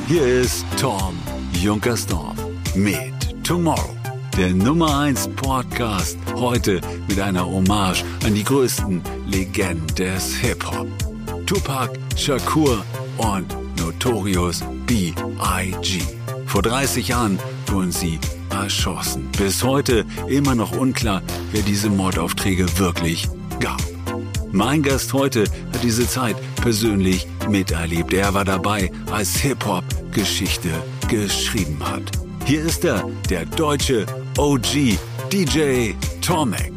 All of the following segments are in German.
Hier ist Tom Junkersdorf mit Tomorrow, der Nummer 1 Podcast. Heute mit einer Hommage an die größten Legenden des Hip-Hop. Tupac Shakur und Notorious B.I.G. Vor 30 Jahren wurden sie erschossen. Bis heute immer noch unklar, wer diese Mordaufträge wirklich gab. Mein Gast heute hat diese Zeit persönlich miterlebt. Er war dabei, als Hip-Hop Geschichte geschrieben hat. Hier ist er, der deutsche OG DJ Tomek.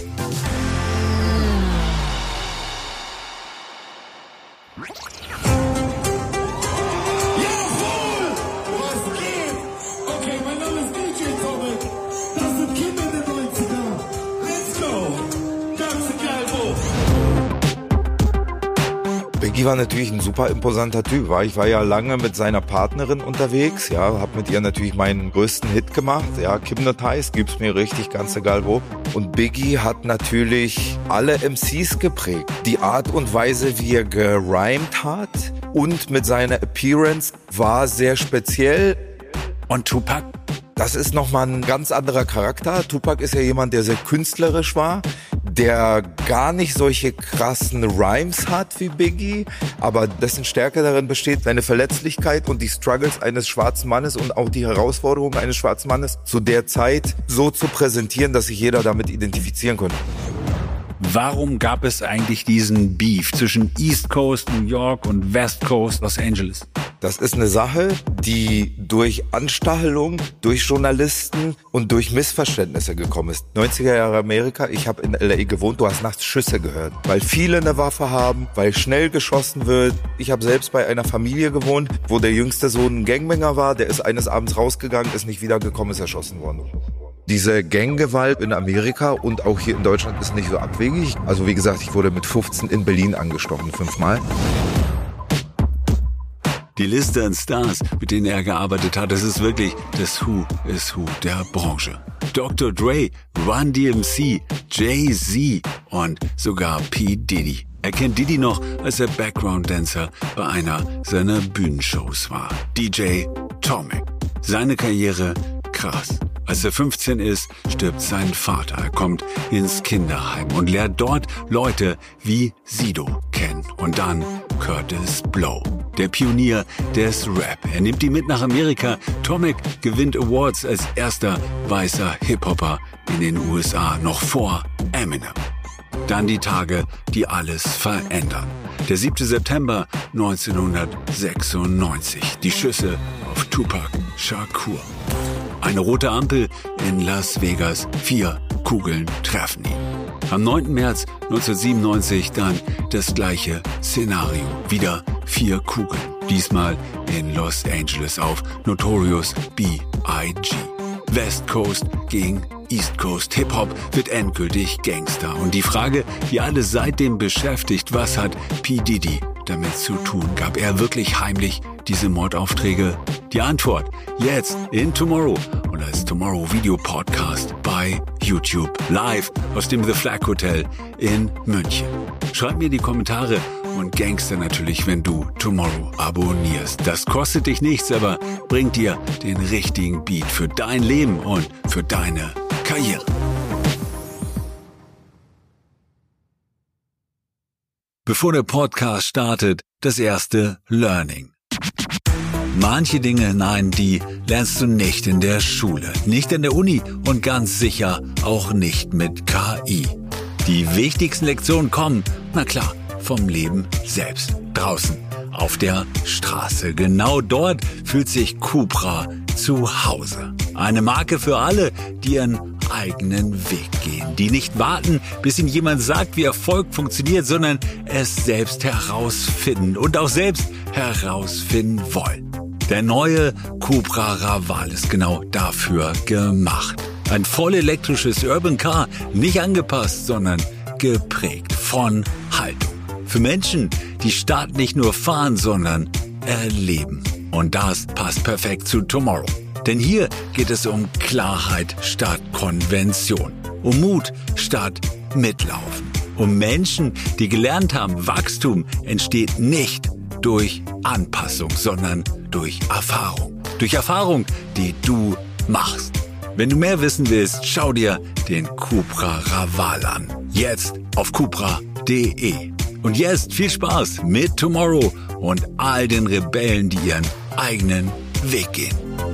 Biggie war natürlich ein super imposanter Typ. Ich war ja lange mit seiner Partnerin unterwegs, hab mit ihr natürlich meinen größten Hit gemacht, Hypnotize, gibt's mir richtig, ganz egal wo. Und Biggie hat natürlich alle MCs geprägt. Die Art und Weise, wie er gerimt hat und mit seiner Appearance war sehr speziell. Und Tupac? Das ist nochmal ein ganz anderer Charakter. Tupac ist ja jemand, der sehr künstlerisch war, der gar nicht solche krassen Rhymes hat wie Biggie, aber dessen Stärke darin besteht, seine Verletzlichkeit und die Struggles eines schwarzen Mannes und auch die Herausforderungen eines schwarzen Mannes zu der Zeit so zu präsentieren, dass sich jeder damit identifizieren konnte. Warum gab es eigentlich diesen Beef zwischen East Coast New York und West Coast Los Angeles? Das ist eine Sache, die durch Anstachelung, durch Journalisten und durch Missverständnisse gekommen ist. 90er Jahre Amerika, ich habe in L.A. gewohnt, du hast nachts Schüsse gehört, weil viele eine Waffe haben, weil schnell geschossen wird. Ich habe selbst bei einer Familie gewohnt, wo der jüngste Sohn ein Gangbanger war, der ist eines Abends rausgegangen, ist nicht wiedergekommen, ist erschossen worden. Diese Ganggewalt in Amerika und auch hier in Deutschland ist nicht so abwegig. Also wie gesagt, ich wurde mit 15 in Berlin angestochen, 5-mal. Die Liste an Stars, mit denen er gearbeitet hat, das ist wirklich das Who is Who der Branche. Dr. Dre, Run DMC, Jay-Z und sogar P. Diddy. Er kennt Diddy noch, als er Background-Dancer bei einer seiner Bühnenshows war. DJ Tomek. Seine Karriere krass. Als er 15 ist, stirbt sein Vater. Er kommt ins Kinderheim und lernt dort Leute wie Sido kennen. Und dann Curtis Blow, der Pionier des Rap. Er nimmt die mit nach Amerika. Tomek gewinnt Awards als erster weißer Hip-Hopper in den USA, noch vor Eminem. Dann die Tage, die alles verändern. Der 7. September 1996. Die Schüsse auf Tupac Shakur. Eine rote Ampel in Las Vegas. 4 Kugeln treffen ihn. Am 9. März 1997 dann das gleiche Szenario. Wieder 4 Kugeln. Diesmal in Los Angeles auf Notorious B.I.G. West Coast gegen East Coast. Hip-Hop wird endgültig Gangster. Und die Frage, die alle seitdem beschäftigt, was hat P. Diddy damit zu tun? Gab er wirklich heimlich diese Mordaufträge? Die Antwort jetzt in Tomorrow und als Tomorrow Video Podcast bei YouTube live aus dem The Flag Hotel in München. Schreib mir die Kommentare und Gangster natürlich, wenn du Tomorrow abonnierst. Das kostet dich nichts, aber bringt dir den richtigen Beat für dein Leben und für deine Karriere. Bevor der Podcast startet, das erste Learning. Manche Dinge, nein, die lernst du nicht in der Schule, nicht in der Uni und ganz sicher auch nicht mit KI. Die wichtigsten Lektionen kommen, na klar, vom Leben selbst. Draußen, auf der Straße. Genau dort fühlt sich Cupra zu Hause. Eine Marke für alle, die ihren eigenen Weg gehen. Die nicht warten, bis ihnen jemand sagt, wie Erfolg funktioniert, sondern es selbst herausfinden und auch selbst herausfinden wollen. Der neue Cupra Raval ist genau dafür gemacht. Ein voll elektrisches Urban Car, nicht angepasst, sondern geprägt von Haltung. Für Menschen, die Stadt nicht nur fahren, sondern erleben. Und das passt perfekt zu Tomorrow. Denn hier geht es um Klarheit statt Konvention, um Mut statt Mitlaufen, um Menschen, die gelernt haben, Wachstum entsteht nicht durch Anpassung, sondern durch Erfahrung. Durch Erfahrung, die du machst. Wenn du mehr wissen willst, schau dir den Cupra Raval an. Jetzt auf cupra.de. Und jetzt viel Spaß mit Tomorrow und all den Rebellen, die ihren eigenen Weg gehen.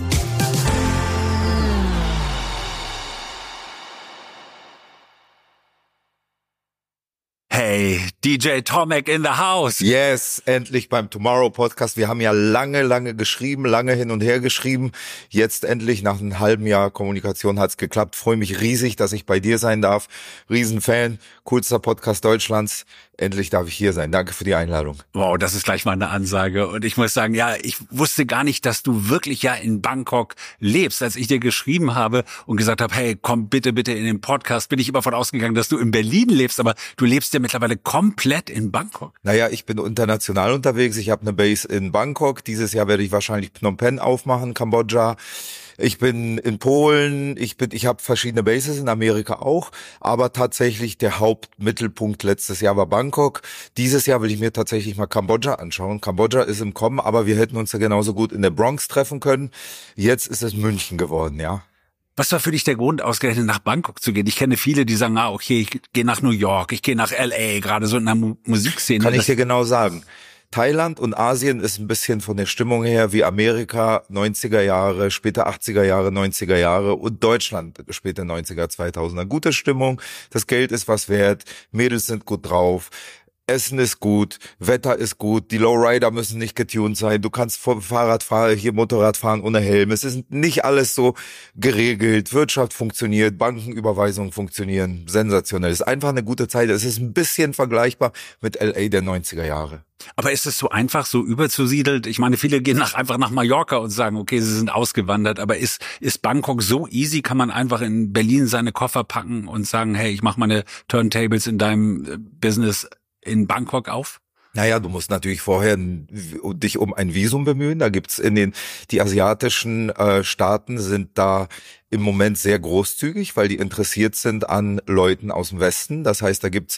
Hey, DJ Tomek in the house. Yes, endlich beim Tomorrow Podcast. Wir haben ja lange geschrieben, lange hin und her geschrieben. Jetzt endlich nach einem halben Jahr Kommunikation hat's geklappt. Freue mich riesig, dass ich bei dir sein darf. Riesenfan, coolster Podcast Deutschlands. Endlich darf ich hier sein. Danke für die Einladung. Wow, das ist gleich mal eine Ansage. Und ich muss sagen, ja, ich wusste gar nicht, dass du wirklich ja in Bangkok lebst. Als ich dir geschrieben habe und gesagt habe, hey, komm bitte in den Podcast, bin ich immer von ausgegangen, dass du in Berlin lebst. Aber du lebst ja mittlerweile komplett in Bangkok. Naja, ich bin international unterwegs. Ich habe eine Base in Bangkok. Dieses Jahr werde ich wahrscheinlich Phnom Penh aufmachen, Kambodscha. Ich bin in Polen, ich habe verschiedene Bases in Amerika auch, aber tatsächlich der Hauptmittelpunkt letztes Jahr war Bangkok. Dieses Jahr will ich mir tatsächlich mal Kambodscha anschauen. Kambodscha ist im Kommen, aber wir hätten uns ja genauso gut in der Bronx treffen können. Jetzt ist es München geworden, ja. Was war für dich der Grund, ausgerechnet nach Bangkok zu gehen? Ich kenne viele, die sagen, okay, ich gehe nach New York, ich gehe nach LA, gerade so in der Musikszene. Kann ich dir genau sagen. Thailand und Asien ist ein bisschen von der Stimmung her wie Amerika 90er Jahre, später 80er Jahre, 90er Jahre und Deutschland später 90er, 2000er. Gute Stimmung, das Geld ist was wert, Mädels sind gut drauf. Essen ist gut, Wetter ist gut, die Lowrider müssen nicht getuned sein, du kannst vom Fahrrad fahren, hier Motorrad fahren ohne Helm. Es ist nicht alles so geregelt, Wirtschaft funktioniert, Bankenüberweisungen funktionieren, sensationell. Es ist einfach eine gute Zeit, es ist ein bisschen vergleichbar mit LA der 90er Jahre. Aber ist es so einfach, so überzusiedelt? Ich meine, viele gehen einfach nach Mallorca und sagen, okay, sie sind ausgewandert, aber ist Bangkok so easy? Kann man einfach in Berlin seine Koffer packen und sagen, hey, ich mache meine Turntables in deinem Business in Bangkok auf? Naja, du musst natürlich vorher dich um ein Visum bemühen. Da gibt's die asiatischen Staaten sind da im Moment sehr großzügig, weil die interessiert sind an Leuten aus dem Westen. Das heißt, da gibt's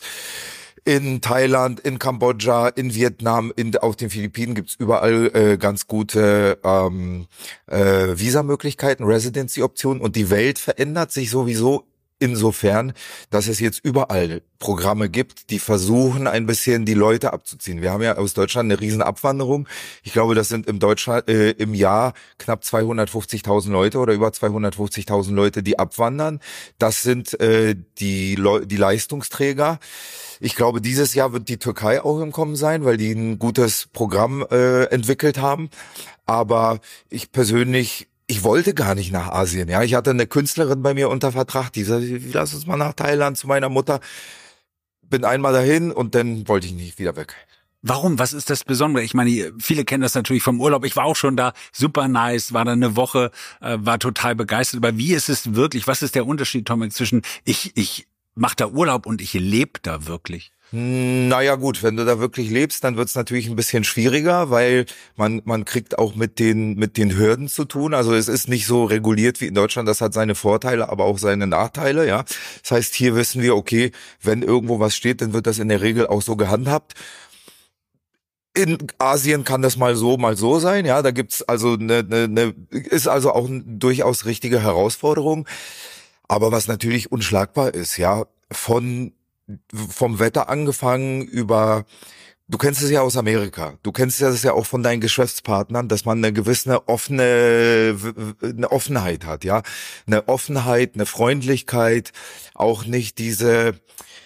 in Thailand, in Kambodscha, in Vietnam, auf den Philippinen gibt's überall ganz gute Visamöglichkeiten, Residency-Optionen und die Welt verändert sich sowieso insofern, dass es jetzt überall Programme gibt, die versuchen, ein bisschen die Leute abzuziehen. Wir haben ja aus Deutschland eine riesen Abwanderung. Ich glaube, das sind im Jahr knapp 250.000 Leute oder über 250.000 Leute, die abwandern. Das sind die Leistungsträger. Ich glaube, dieses Jahr wird die Türkei auch im Kommen sein, weil die ein gutes Programm entwickelt haben. Aber ich persönlich, ich wollte gar nicht nach Asien, ja. Ich hatte eine Künstlerin bei mir unter Vertrag, die sagte, lass uns mal nach Thailand zu meiner Mutter. Bin einmal dahin und dann wollte ich nicht wieder weg. Warum? Was ist das Besondere? Ich meine, viele kennen das natürlich vom Urlaub. Ich war auch schon da, super nice, war da eine Woche, war total begeistert. Aber wie ist es wirklich? Was ist der Unterschied, Tomek, zwischen ich mache da Urlaub und ich lebe da wirklich? Naja gut, wenn du da wirklich lebst, dann wird's natürlich ein bisschen schwieriger, weil man kriegt auch mit den Hürden zu tun. Also es ist nicht so reguliert wie in Deutschland, das hat seine Vorteile, aber auch seine Nachteile, ja. Das heißt, hier wissen wir, okay, wenn irgendwo was steht, dann wird das in der Regel auch so gehandhabt. In Asien kann das mal so sein, ja. Da gibt's also ist also auch eine durchaus richtige Herausforderung. Aber was natürlich unschlagbar ist, ja, vom Wetter angefangen über, du kennst es ja aus Amerika, du kennst das ja auch von deinen Geschäftspartnern, dass man eine gewisse eine Offenheit hat, ja, eine Offenheit, eine Freundlichkeit, auch nicht diese,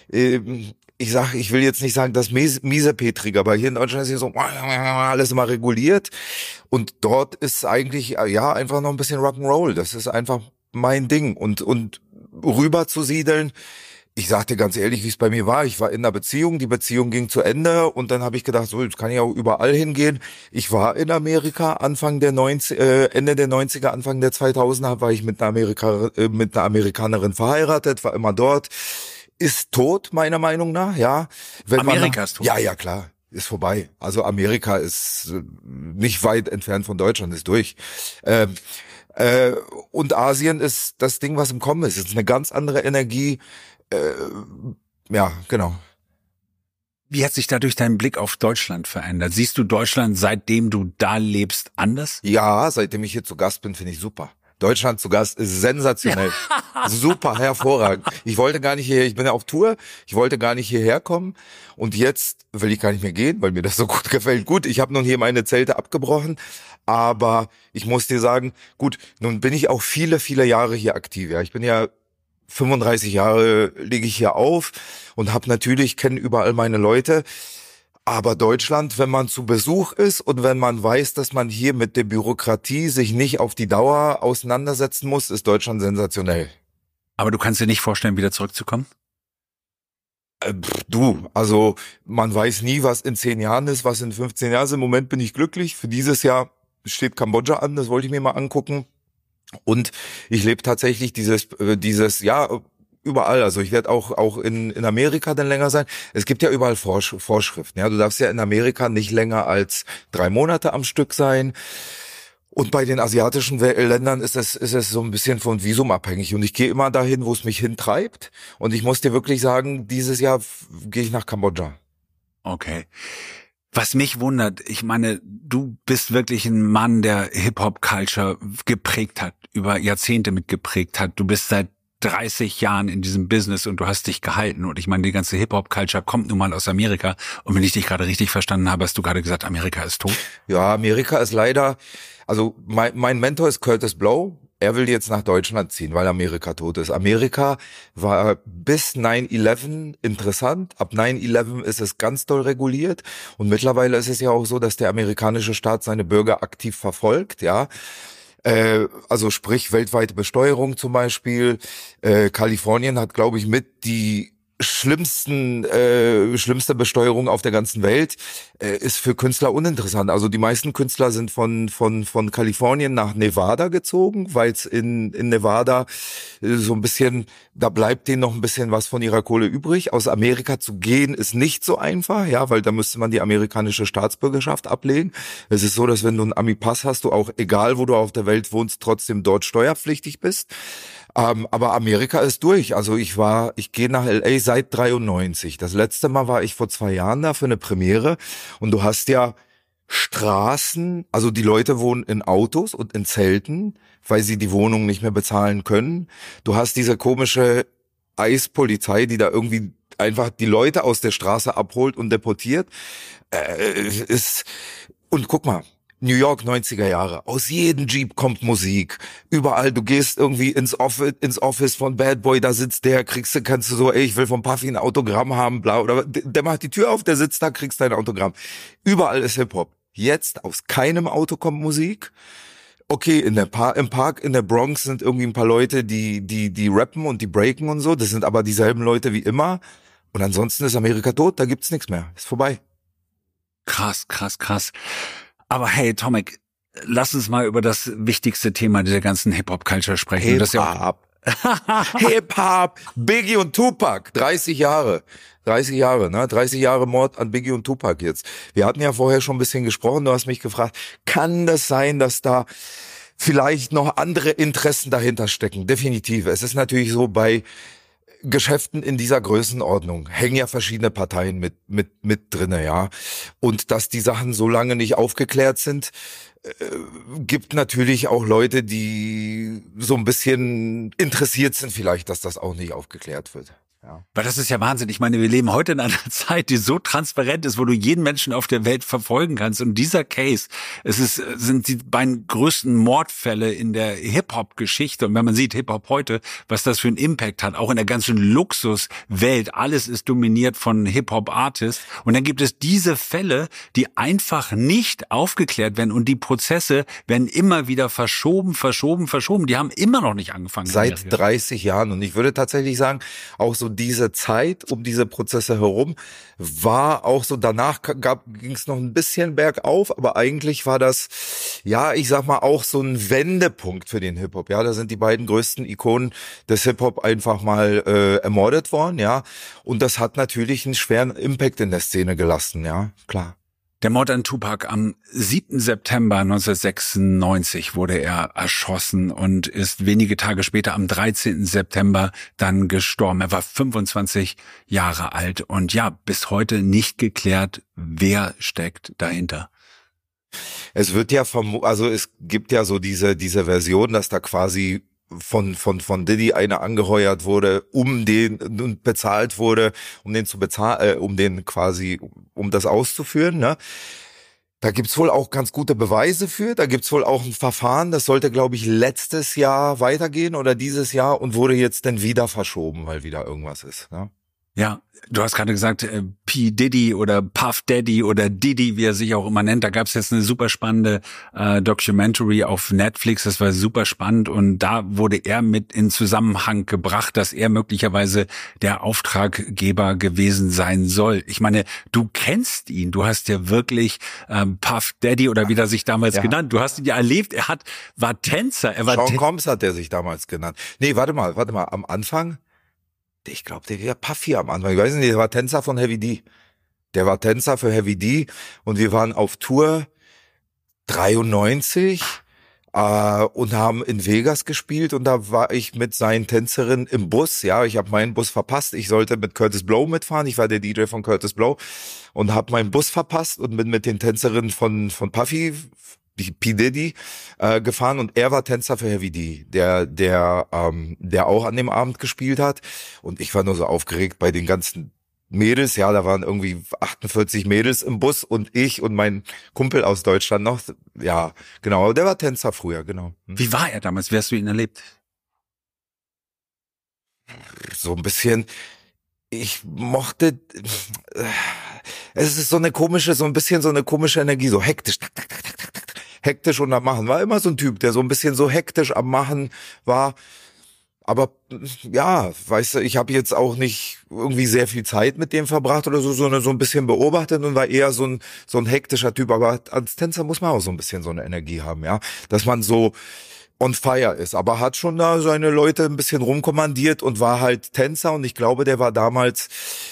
ich will jetzt nicht sagen, das Miesepetrige, aber hier in Deutschland ist hier so alles immer reguliert und dort ist eigentlich, ja, einfach noch ein bisschen Rock'n'Roll, das ist einfach mein Ding und rüber zu siedeln. Ich sagte ganz ehrlich, wie es bei mir war. Ich war in einer Beziehung, die Beziehung ging zu Ende und dann habe ich gedacht, so, jetzt kann ich auch überall hingehen. Ich war in Amerika Ende der 90er, Anfang der 2000er war ich mit einer Amerikanerin verheiratet, war immer dort. Ist tot, meiner Meinung nach, ja. Amerika ist tot? Ja, klar, ist vorbei. Also Amerika ist nicht weit entfernt von Deutschland, ist durch. Und Asien ist das Ding, was im Kommen ist. Es ist eine ganz andere Energie. Ja, genau. Wie hat sich dadurch dein Blick auf Deutschland verändert? Siehst du Deutschland, seitdem du da lebst, anders? Ja, seitdem ich hier zu Gast bin, finde ich super. Deutschland zu Gast ist sensationell. Super, hervorragend. Ich wollte gar nicht hierher, ich bin ja auf Tour, ich wollte gar nicht hierher kommen und jetzt will ich gar nicht mehr gehen, weil mir das so gut gefällt. Gut, ich habe nun hier meine Zelte abgebrochen, aber ich muss dir sagen, gut, nun bin ich auch viele, viele Jahre hier aktiv. Ja, ich bin ja 35 Jahre lege ich hier auf und kenne überall meine Leute. Aber Deutschland, wenn man zu Besuch ist und wenn man weiß, dass man hier mit der Bürokratie sich nicht auf die Dauer auseinandersetzen muss, ist Deutschland sensationell. Aber du kannst dir nicht vorstellen, wieder zurückzukommen? Also man weiß nie, was in 10 Jahren ist, was in 15 Jahren ist. Im Moment bin ich glücklich. Für dieses Jahr steht Kambodscha an, das wollte ich mir mal angucken. Und ich lebe tatsächlich dieses Jahr überall. Also ich werde auch in Amerika dann länger sein. Es gibt ja überall Vorschriften. Ja, du darfst ja in Amerika nicht länger als 3 Monate am Stück sein. Und bei den asiatischen Ländern ist es so ein bisschen von Visum abhängig. Und ich gehe immer dahin, wo es mich hintreibt. Und ich muss dir wirklich sagen, dieses Jahr gehe ich nach Kambodscha. Okay. Was mich wundert, ich meine, du bist wirklich ein Mann, der Hip-Hop-Culture geprägt hat, über Jahrzehnte mitgeprägt hat. Du bist seit 30 Jahren in diesem Business und du hast dich gehalten. Und ich meine, die ganze Hip-Hop-Culture kommt nun mal aus Amerika. Und wenn ich dich gerade richtig verstanden habe, hast du gerade gesagt, Amerika ist tot? Ja, Amerika ist leider, also mein Mentor ist Curtis Blow. Er will jetzt nach Deutschland ziehen, weil Amerika tot ist. Amerika war bis 9/11 interessant. Ab 9/11 ist es ganz doll reguliert. Und mittlerweile ist es ja auch so, dass der amerikanische Staat seine Bürger aktiv verfolgt, ja. Also sprich weltweite Besteuerung zum Beispiel. Kalifornien hat, glaube ich, mit die schlimmste Besteuerung auf der ganzen Welt, ist für Künstler uninteressant. Also die meisten Künstler sind von Kalifornien nach Nevada gezogen, weil es in Nevada so ein bisschen, da bleibt denen noch ein bisschen was von ihrer Kohle übrig. Aus Amerika zu gehen ist nicht so einfach, ja, weil da müsste man die amerikanische Staatsbürgerschaft ablegen. Es ist so, dass wenn du einen Ami-Pass hast, du auch, egal wo du auf der Welt wohnst, trotzdem dort steuerpflichtig bist. Aber Amerika ist durch. Also ich gehe nach LA seit 93. Das letzte Mal war ich vor 2 Jahren da für eine Premiere. Und du hast ja Straßen, also die Leute wohnen in Autos und in Zelten, weil sie die Wohnung nicht mehr bezahlen können. Du hast diese komische Eispolizei, die da irgendwie einfach die Leute aus der Straße abholt und deportiert. Und guck mal, New York 90er Jahre. Aus jedem Jeep kommt Musik. Überall, du gehst irgendwie ins Office von Bad Boy, da sitzt der, kannst du so, ey, ich will von Puffy ein Autogramm haben, bla, oder der macht die Tür auf, der sitzt da, kriegst dein Autogramm. Überall ist Hip-Hop. Jetzt aus keinem Auto kommt Musik. Okay, im Park in der Bronx sind irgendwie ein paar Leute, die rappen und die breaken und so. Das sind aber dieselben Leute wie immer. Und ansonsten ist Amerika tot, da gibt's nichts mehr. Ist vorbei. Krass. Aber hey, Tomek, lass uns mal über das wichtigste Thema dieser ganzen Hip-Hop-Culture sprechen. Hip-Hop. Hip-Hop. Biggie und Tupac. 30 Jahre, ne? 30 Jahre Mord an Biggie und Tupac jetzt. Wir hatten ja vorher schon ein bisschen gesprochen. Du hast mich gefragt, kann das sein, dass da vielleicht noch andere Interessen dahinter stecken? Definitiv. Es ist natürlich so, bei Geschäften in dieser Größenordnung hängen ja verschiedene Parteien mit drinne, ja. Und dass die Sachen so lange nicht aufgeklärt sind, gibt natürlich auch Leute, die so ein bisschen interessiert sind vielleicht, dass das auch nicht aufgeklärt wird. Ja. Weil das ist ja Wahnsinn. Ich meine, wir leben heute in einer Zeit, die so transparent ist, wo du jeden Menschen auf der Welt verfolgen kannst. Und dieser Case, sind die beiden größten Mordfälle in der Hip-Hop-Geschichte. Und wenn man sieht, Hip-Hop heute, was das für einen Impact hat, auch in der ganzen Luxuswelt, alles ist dominiert von Hip-Hop-Artists. Und dann gibt es diese Fälle, die einfach nicht aufgeklärt werden. Und die Prozesse werden immer wieder verschoben. Die haben immer noch nicht angefangen. Seit 30 Jahren. Und ich würde tatsächlich sagen, auch so diese Zeit um diese Prozesse herum war auch so, danach ging es noch ein bisschen bergauf, aber eigentlich war das, ja, ich sag mal, auch so ein Wendepunkt für den Hip-Hop. Ja, da sind die beiden größten Ikonen des Hip-Hop einfach mal ermordet worden, ja. Und das hat natürlich einen schweren Impact in der Szene gelassen, ja, klar. Der Mord an Tupac am 7. September 1996 wurde er erschossen und ist wenige Tage später am 13. September dann gestorben. Er war 25 Jahre alt und ja, bis heute nicht geklärt, wer steckt dahinter. Es wird ja also es gibt ja so diese Version, dass da quasi von Diddy einer angeheuert wurde, um bezahlt wurde, um den zu bezahlen, um das auszuführen, ne? Da gibt's wohl auch ganz gute Beweise für. Da gibt's wohl auch ein Verfahren. Das sollte, glaube ich, letztes Jahr weitergehen oder dieses Jahr und wurde jetzt dann wieder verschoben, weil wieder irgendwas ist, ne? Ja, du hast gerade gesagt, P. Diddy oder Puff Daddy oder Diddy, wie er sich auch immer nennt. Da gab es jetzt eine super spannende Documentary auf Netflix. Das war super spannend und da wurde er mit in Zusammenhang gebracht, dass er möglicherweise der Auftraggeber gewesen sein soll. Ich meine, du kennst ihn. Du hast ja wirklich Puff Daddy oder wie er sich damals genannt. Du hast ihn ja erlebt. War Tänzer. Sean Combs hat er sich damals genannt. Nee, warte mal. Am Anfang? Ich glaube, der war Puffy am Anfang. Ich weiß nicht, der war Tänzer von Heavy D. Der war Tänzer für Heavy D und wir waren auf Tour 93 und haben in Vegas gespielt und da war ich mit seinen Tänzerinnen im Bus. Ja, ich habe meinen Bus verpasst. Ich sollte mit Curtis Blow mitfahren. Ich war der DJ von Curtis Blow und habe meinen Bus verpasst und bin mit den Tänzerinnen von Puffy, P. Diddy, gefahren und er war Tänzer für Heavy D, der auch an dem Abend gespielt hat und ich war nur so aufgeregt bei den ganzen Mädels, ja, da waren irgendwie 48 Mädels im Bus und ich und mein Kumpel aus Deutschland noch, ja, genau, der war Tänzer früher, genau. Wie war er damals? Wie hast du ihn erlebt? So ein bisschen, ich mochte, es ist so ein bisschen so eine komische Energie, so hektisch, hektisch und am Machen. War immer so ein Typ, der so ein bisschen so hektisch am Machen war. Aber ja, weißt du, ich habe jetzt auch nicht irgendwie sehr viel Zeit mit dem verbracht oder so, sondern so ein bisschen beobachtet und war eher so ein hektischer Typ. Aber als Tänzer muss man auch so ein bisschen so eine Energie haben, ja, dass man so on fire ist. Aber hat schon da seine Leute ein bisschen rumkommandiert und war halt Tänzer und ich glaube, der war damals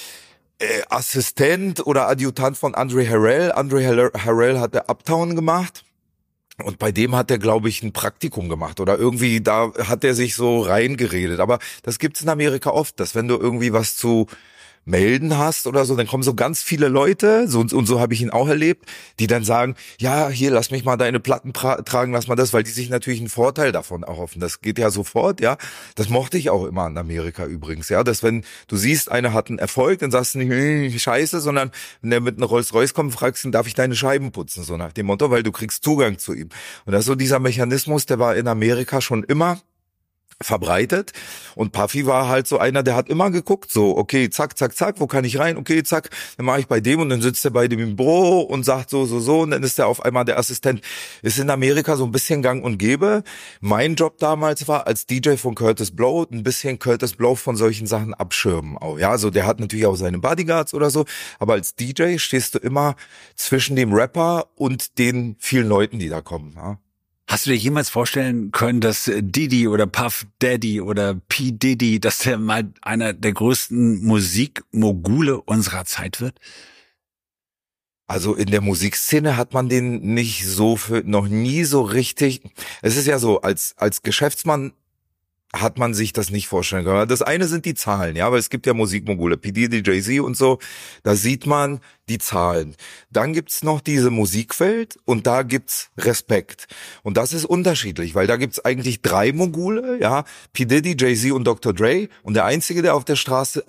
Assistent oder Adjutant von Andre Harrell. Andre Harrell hatte Uptown gemacht. Und bei dem hat er, glaube ich, ein Praktikum gemacht oder irgendwie, da hat er sich so reingeredet. Aber das gibt's in Amerika oft, dass wenn du irgendwie was zu melden hast oder so, dann kommen so ganz viele Leute, und so habe ich ihn auch erlebt, die dann sagen, ja, hier, lass mich mal deine Platten tragen, lass mal das, weil die sich natürlich einen Vorteil davon erhoffen. Das geht ja sofort, ja. Das mochte ich auch immer in Amerika übrigens, ja, dass wenn du siehst, einer hat einen Erfolg, dann sagst du nicht, scheiße, sondern wenn der mit einem Rolls-Royce kommt, fragst du ihn, darf ich deine Scheiben putzen, so nach dem Motto, weil du kriegst Zugang zu ihm. Und das ist so dieser Mechanismus, der war in Amerika schon immer verbreitet und Puffy war halt so einer, der hat immer geguckt, so, okay, zack, zack, zack, wo kann ich rein, okay, zack, dann mache ich bei dem und dann sitzt er bei dem im Büro und sagt so und dann ist er auf einmal der Assistent. Ist in Amerika so ein bisschen gang und gäbe. Mein Job damals war, als DJ von Curtis Blow, ein bisschen Curtis Blow von solchen Sachen abschirmen auch, ja, also der hat natürlich auch seine Bodyguards oder so, aber als DJ stehst du immer zwischen dem Rapper und den vielen Leuten, die da kommen, ja. Hast du dir jemals vorstellen können, dass Diddy oder Puff Daddy oder P. Diddy, dass der mal einer der größten Musikmogule unserer Zeit wird? Also in der Musikszene hat man den nicht so noch nie so richtig. Es ist ja so, als Geschäftsmann hat man sich das nicht vorstellen können. Das eine sind die Zahlen, ja, weil es gibt ja Musikmogule, P. Diddy, Jay-Z und so, da sieht man die Zahlen. Dann gibt's noch diese Musikwelt und da gibt's Respekt. Und das ist unterschiedlich, weil da gibt's eigentlich 3 Mogule, ja, P. Diddy, Jay-Z und Dr. Dre und der einzige, der auf der Straße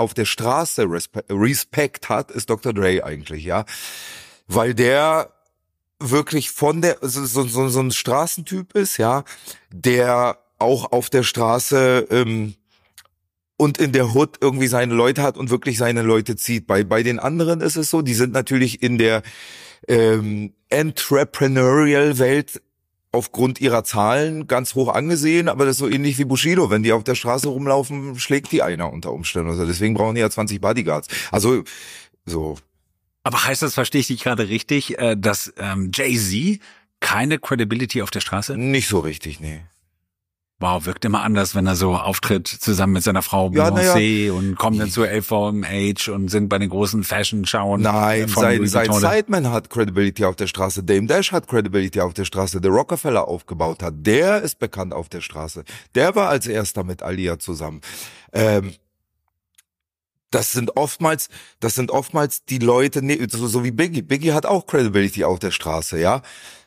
Respekt hat, ist Dr. Dre eigentlich, ja, weil der wirklich so ein Straßentyp ist, ja, der auch auf der Straße und in der Hood irgendwie seine Leute hat und wirklich seine Leute zieht. Bei den anderen ist es so, die sind natürlich in der Entrepreneurial-Welt aufgrund ihrer Zahlen ganz hoch angesehen, aber das ist so ähnlich wie Bushido. Wenn die auf der Straße rumlaufen, schlägt die einer unter Umständen. Also deswegen brauchen die ja 20 Bodyguards. Also so. Aber heißt das, verstehe ich dich gerade richtig, dass Jay-Z keine Credibility auf der Straße? Nicht so richtig, nee. Wow, wirkt immer anders, wenn er so auftritt, zusammen mit seiner Frau Ja. und kommen dann zu LVMH und sind bei den großen Fashion-Schauen. Nein, von sein Louis Vuitton. Sideman hat Credibility auf der Straße, Dame Dash hat Credibility auf der Straße, der Rockefeller aufgebaut hat, der ist bekannt auf der Straße. Der war als erster mit Alia zusammen. Das sind oftmals die Leute, so wie Biggie. Biggie hat auch Credibility auf der Straße, ja.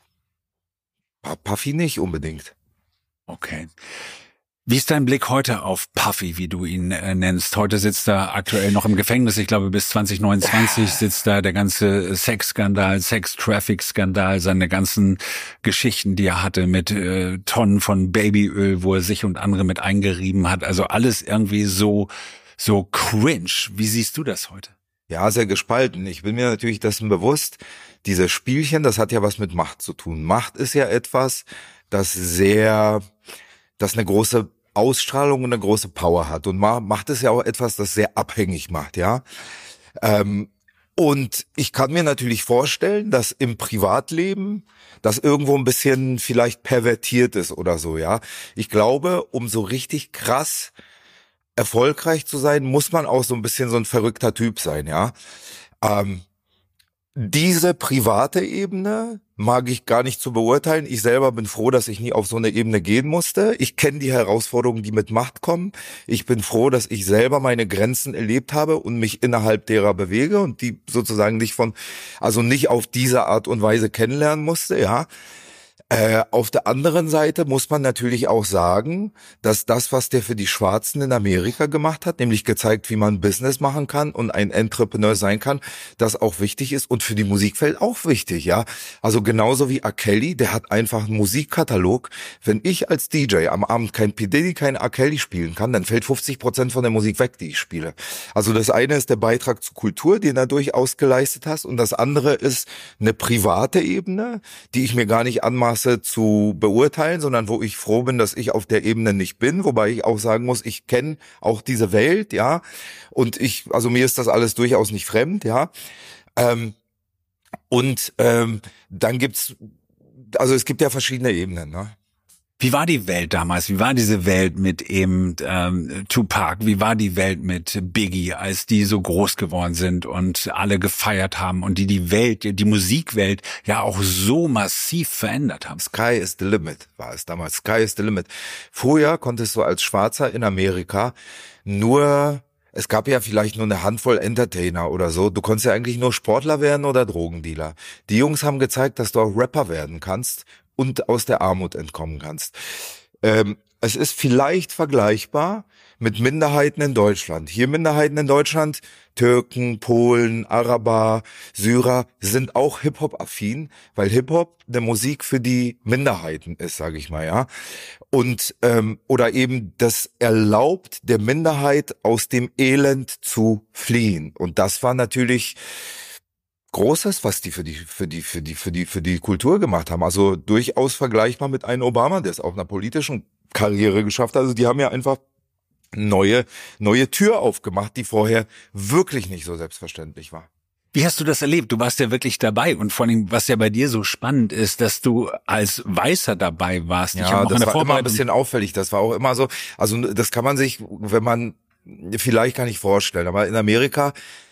Puffy nicht unbedingt. Okay. Wie ist dein Blick heute auf Puffy, wie du ihn nennst? Heute sitzt er aktuell noch im Gefängnis. Ich glaube, bis 2029 sitzt da der ganze Sex-Skandal, Sex-Traffic-Skandal, seine ganzen Geschichten, die er hatte mit Tonnen von Babyöl, wo er sich und andere mit eingerieben hat. Also alles irgendwie so cringe. Wie siehst du das heute? Ja, sehr gespalten. Ich bin mir natürlich dessen bewusst, diese Spielchen, das hat ja was mit Macht zu tun. Macht ist ja etwas, das eine große Ausstrahlung und eine große Power hat. Und Macht ist ja auch etwas, das sehr abhängig macht, ja. Und ich kann mir natürlich vorstellen, dass im Privatleben das irgendwo ein bisschen vielleicht pervertiert ist oder so, ja. Ich glaube, um so richtig krass erfolgreich zu sein, muss man auch so ein bisschen so ein verrückter Typ sein, ja. Diese private Ebene mag ich gar nicht zu beurteilen. Ich selber bin froh, dass ich nie auf so eine Ebene gehen musste. Ich kenne die Herausforderungen, die mit Macht kommen. Ich bin froh, dass ich selber meine Grenzen erlebt habe und mich innerhalb derer bewege und die sozusagen nicht auf diese Art und Weise kennenlernen musste, ja. Auf der anderen Seite muss man natürlich auch sagen, dass das, was der für die Schwarzen in Amerika gemacht hat, nämlich gezeigt, wie man Business machen kann und ein Entrepreneur sein kann, das auch wichtig ist und für die Musikwelt auch wichtig, ja. Also genauso wie R. Kelly, der hat einfach einen Musikkatalog. Wenn ich als DJ am Abend kein P. Diddy, kein R. Kelly spielen kann, dann fällt 50% von der Musik weg, die ich spiele. Also das eine ist der Beitrag zur Kultur, den er durchaus geleistet hat, und das andere ist eine private Ebene, die ich mir gar nicht anmaße zu beurteilen, sondern wo ich froh bin, dass ich auf der Ebene nicht bin, wobei ich auch sagen muss, ich kenne auch diese Welt, ja, und mir ist das alles durchaus nicht fremd, ja, dann es gibt ja verschiedene Ebenen, ne? Wie war die Welt damals? Wie war diese Welt mit eben Tupac? Wie war die Welt mit Biggie, als die so groß geworden sind und alle gefeiert haben und die Musikwelt ja auch so massiv verändert haben? Sky is the limit war es damals. Sky is the limit. Vorher konntest du als Schwarzer in Amerika es gab ja vielleicht nur eine Handvoll Entertainer oder so. Du konntest ja eigentlich nur Sportler werden oder Drogendealer. Die Jungs haben gezeigt, dass du auch Rapper werden kannst und aus der Armut entkommen kannst. Es ist vielleicht vergleichbar mit Minderheiten in Deutschland. Hier Minderheiten in Deutschland, Türken, Polen, Araber, Syrer, sind auch Hip-Hop-affin, weil Hip-Hop eine Musik für die Minderheiten ist, sage ich mal, ja. Und oder eben das erlaubt der Minderheit, aus dem Elend zu fliehen. Und das war natürlich Großes, was die für die Kultur gemacht haben. Also durchaus vergleichbar mit einem Obama, der es auf einer politischen Karriere geschafft hat. Also die haben ja einfach neue Tür aufgemacht, die vorher wirklich nicht so selbstverständlich war. Wie hast du das erlebt? Du warst ja wirklich dabei, und vor allem, was ja bei dir so spannend ist, dass du als Weißer dabei warst. Ja, das war immer ein bisschen auffällig. Das war auch immer so, also das kann man sich, wenn man vielleicht gar nicht vorstellen, aber in Amerika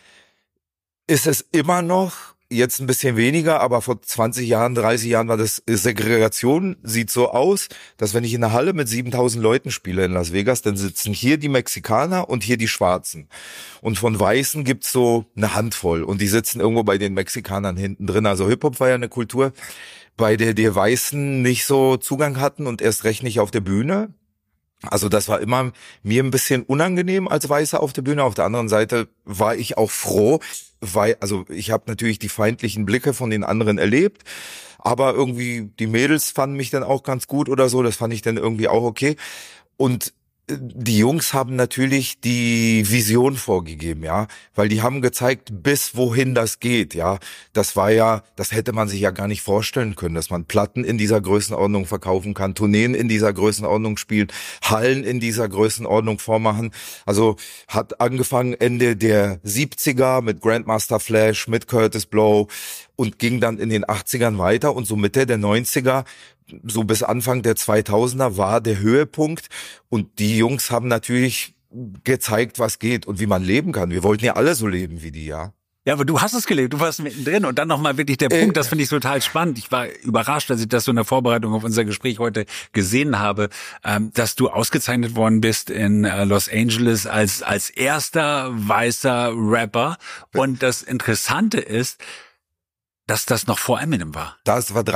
ist es immer noch, jetzt ein bisschen weniger, aber vor 20 Jahren, 30 Jahren war das Segregation, sieht so aus, dass wenn ich in einer Halle mit 7.000 Leuten spiele in Las Vegas, dann sitzen hier die Mexikaner und hier die Schwarzen. Und von Weißen gibt's so eine Handvoll und die sitzen irgendwo bei den Mexikanern hinten drin. Also Hip-Hop war ja eine Kultur, bei der die Weißen nicht so Zugang hatten und erst recht nicht auf der Bühne. Also das war immer mir ein bisschen unangenehm als Weißer auf der Bühne. Auf der anderen Seite war ich auch froh, weil ich habe natürlich die feindlichen Blicke von den anderen erlebt, aber irgendwie die Mädels fanden mich dann auch ganz gut oder so. Das fand ich dann irgendwie auch okay. Und die Jungs haben natürlich die Vision vorgegeben, ja, weil die haben gezeigt, bis wohin das geht, ja. Das hätte man sich ja gar nicht vorstellen können, dass man Platten in dieser Größenordnung verkaufen kann, Tourneen in dieser Größenordnung spielen, Hallen in dieser Größenordnung vormachen. Also hat angefangen Ende der 70er mit Grandmaster Flash, mit Curtis Blow und ging dann in den 80ern weiter und so Mitte der 90er, so bis Anfang der 2000er war der Höhepunkt und die Jungs haben natürlich gezeigt, was geht und wie man leben kann. Wir wollten ja alle so leben wie die, ja. Ja, aber du hast es gelebt, du warst mittendrin und dann nochmal wirklich der Punkt, das finde ich total spannend. Ich war überrascht, als ich das so in der Vorbereitung auf unser Gespräch heute gesehen habe, dass du ausgezeichnet worden bist in Los Angeles als erster weißer Rapper. Und das Interessante ist, dass das noch vor Eminem war. Das war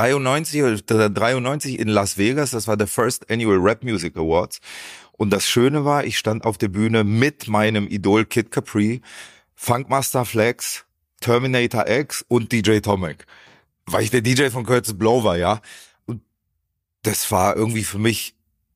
93 in Las Vegas, das war der First Annual Rap Music Awards. Und das Schöne war, ich stand auf der Bühne mit meinem Idol Kid Capri, Funkmaster Flex, Terminator X und DJ Tomek. Weil ich der DJ von Curtis Blow war, ja. Und das war irgendwie für mich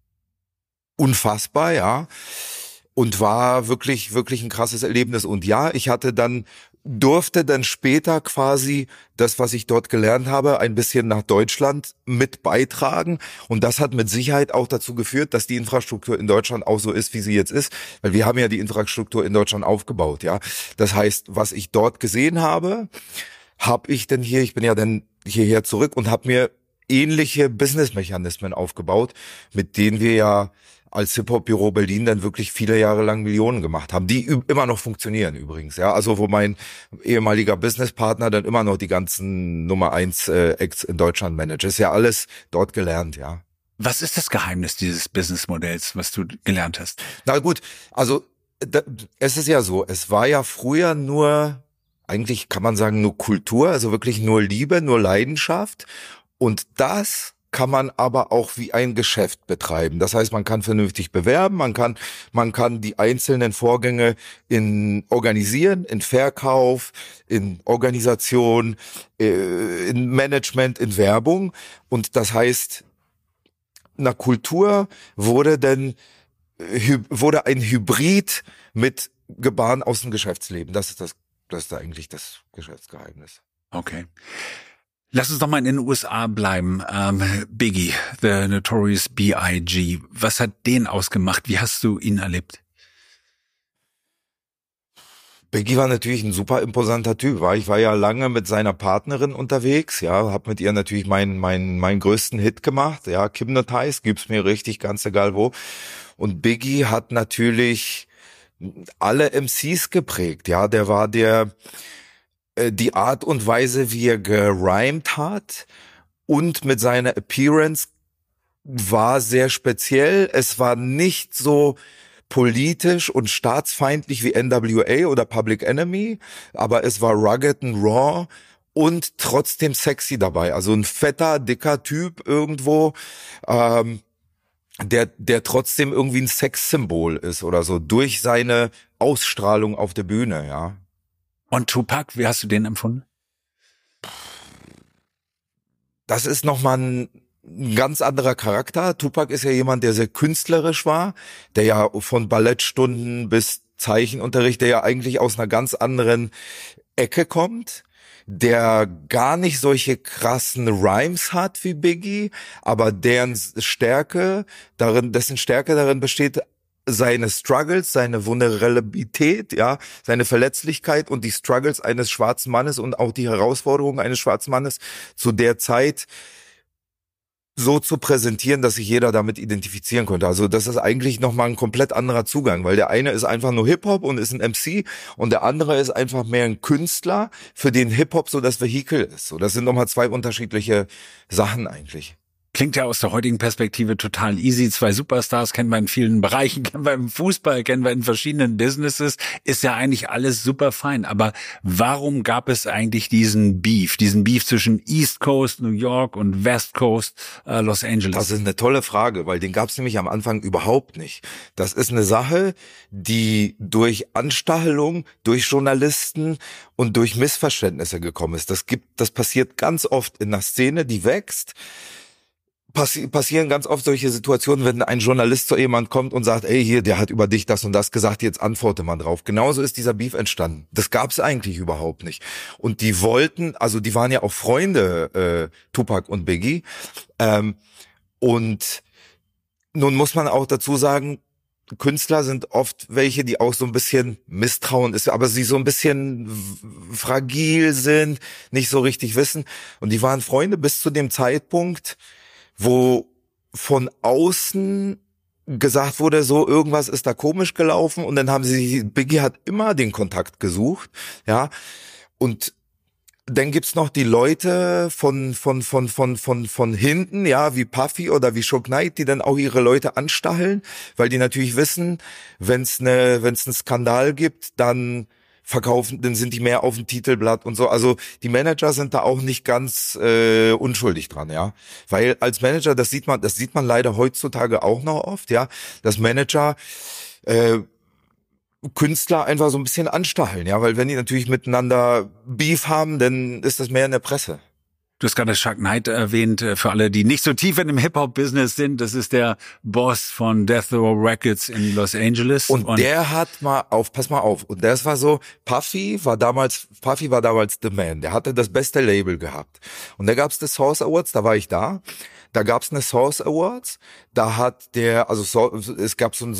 unfassbar, ja. Und war wirklich, wirklich ein krasses Erlebnis. Und ja, durfte dann später quasi das, was ich dort gelernt habe, ein bisschen nach Deutschland mit beitragen. Und das hat mit Sicherheit auch dazu geführt, dass die Infrastruktur in Deutschland auch so ist, wie sie jetzt ist. Weil wir haben ja die Infrastruktur in Deutschland aufgebaut, ja. Das heißt, was ich dort gesehen habe, ich bin ja dann hierher zurück und habe mir ähnliche Businessmechanismen aufgebaut, mit denen wir ja als Hip-Hop-Büro Berlin dann wirklich viele Jahre lang Millionen gemacht haben, die immer noch funktionieren übrigens, ja. Also wo mein ehemaliger Businesspartner dann immer noch die ganzen Nummer 1 Acts in Deutschland managt. Ist ja alles dort gelernt, ja. Was ist das Geheimnis dieses Businessmodells, was du gelernt hast? Na gut, also es ist ja so, es war ja früher nur, eigentlich kann man sagen, nur Kultur, also wirklich nur Liebe, nur Leidenschaft. Und das kann man aber auch wie ein Geschäft betreiben. Das heißt, man kann vernünftig bewerben, man kann die einzelnen Vorgänge organisieren, in Verkauf, in Organisation, in Management, in Werbung. Und das heißt, eine Kultur wurde ein Hybrid mit Gebaren aus dem Geschäftsleben. Das ist eigentlich das Geschäftsgeheimnis. Okay. Lass uns doch mal in den USA bleiben. Biggie, the Notorious B.I.G. Was hat den ausgemacht? Wie hast du ihn erlebt? Biggie war natürlich ein super imposanter Typ. Ich war ja lange mit seiner Partnerin unterwegs, ja, hab mit ihr natürlich meinen größten Hit gemacht, ja, Hypnotize, gibt's mir richtig, ganz egal wo. Und Biggie hat natürlich alle MCs geprägt, ja, der war die Art und Weise, wie er gerimt hat und mit seiner Appearance war sehr speziell. Es war nicht so politisch und staatsfeindlich wie NWA oder Public Enemy, aber es war rugged and raw und trotzdem sexy dabei. Also ein fetter, dicker Typ irgendwo, der trotzdem irgendwie ein Sexsymbol ist oder so, durch seine Ausstrahlung auf der Bühne, ja. Und Tupac, wie hast du den empfunden? Das ist nochmal ein ganz anderer Charakter. Tupac ist ja jemand, der sehr künstlerisch war, der ja von Ballettstunden bis Zeichenunterricht, der ja eigentlich aus einer ganz anderen Ecke kommt, der gar nicht solche krassen Rhymes hat wie Biggie, aber dessen Stärke darin besteht, seine Struggles, seine Vulnerabilität, ja, seine Verletzlichkeit und die Struggles eines schwarzen Mannes und auch die Herausforderungen eines schwarzen Mannes zu der Zeit so zu präsentieren, dass sich jeder damit identifizieren konnte. Also das ist eigentlich nochmal ein komplett anderer Zugang, weil der eine ist einfach nur Hip-Hop und ist ein MC und der andere ist einfach mehr ein Künstler, für den Hip-Hop so das Vehikel ist. So, das sind nochmal zwei unterschiedliche Sachen eigentlich. Klingt ja aus der heutigen Perspektive total easy. 2 Superstars kennen wir in vielen Bereichen, kennen wir im Fußball, kennen wir in verschiedenen Businesses. Ist ja eigentlich alles super fein. Aber warum gab es eigentlich diesen Beef zwischen East Coast, New York und West Coast, Los Angeles? Das ist eine tolle Frage, weil den gab es nämlich am Anfang überhaupt nicht. Das ist eine Sache, die durch Anstachelung, durch Journalisten und durch Missverständnisse gekommen ist. Das passiert ganz oft in einer Szene, die wächst. Passieren ganz oft solche Situationen, wenn ein Journalist zu jemand kommt und sagt, ey, hier, der hat über dich das und das gesagt, jetzt antworte mal drauf. Genauso ist dieser Beef entstanden. Das gab's eigentlich überhaupt nicht. Und die waren ja auch Freunde, Tupac und Biggie. Und nun muss man auch dazu sagen, Künstler sind oft welche, die auch so ein bisschen misstrauen ist, aber sie so ein bisschen fragil sind, nicht so richtig wissen. Und die waren Freunde bis zu dem Zeitpunkt, wo von außen gesagt wurde, so irgendwas ist da komisch gelaufen. Und dann Biggie hat immer den Kontakt gesucht, ja. Und dann gibt's noch die Leute von hinten, ja, wie Puffy oder wie Suge Knight, die dann auch ihre Leute anstacheln, weil die natürlich wissen, wenn's einen Skandal gibt, dann sind die mehr auf dem Titelblatt und so. Also die Manager sind da auch nicht ganz unschuldig dran, ja. Weil als Manager, das sieht man leider heutzutage auch noch oft, ja, dass Manager Künstler einfach so ein bisschen anstacheln, ja, weil wenn die natürlich miteinander Beef haben, dann ist das mehr in der Presse. Du hast gerade Suge Knight erwähnt, für alle, die nicht so tief in dem Hip-Hop-Business sind. Das ist der Boss von Death Row Records in Los Angeles. Und der hat pass mal auf, und das war so, Puffy war damals the man, der hatte das beste Label gehabt. Und da gab's die Source Awards, da war ich da. Da gab's eine Source Awards, da hat es gab so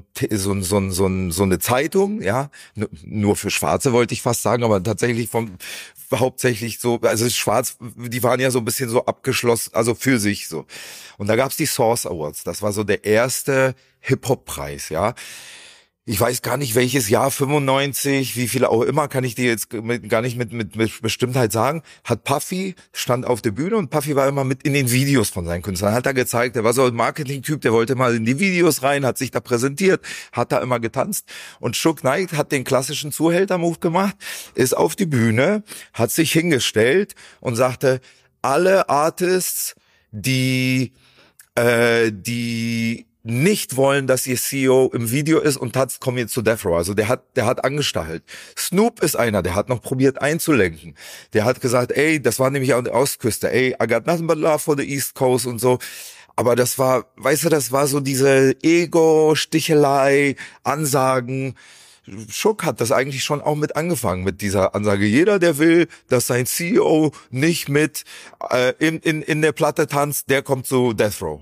eine Zeitung, ja, nur für Schwarze wollte ich fast sagen, aber tatsächlich hauptsächlich so, also Schwarz, die waren ja so ein bisschen so abgeschlossen, also für sich so. Und da gab's die Source Awards, das war so der erste Hip-Hop-Preis, ja. Ich weiß gar nicht, welches Jahr, 95, wie viele auch immer, kann ich dir jetzt gar nicht mit Bestimmtheit sagen, stand auf der Bühne und Puffy war immer mit in den Videos von seinen Künstlern. Hat er gezeigt, der war so ein Marketing-Typ, der wollte mal in die Videos rein, hat sich da präsentiert, hat da immer getanzt. Und Suge Knight hat den klassischen Zuhälter-Move gemacht, ist auf die Bühne, hat sich hingestellt und sagte, alle Artists, die nicht wollen, dass ihr CEO im Video ist und kommen jetzt zu Death Row. Also der hat angestachelt. Snoop ist einer, der hat noch probiert einzulenken. Der hat gesagt, ey, das war nämlich an der Ostküste, ey, I got nothing but love for the East Coast und so. Aber das war, weißt du, das war so diese Ego-Stichelei, Ansagen. Suge hat das eigentlich schon auch mit angefangen, mit dieser Ansage. Jeder, der will, dass sein CEO nicht mit in der Platte tanzt, der kommt zu Death Row.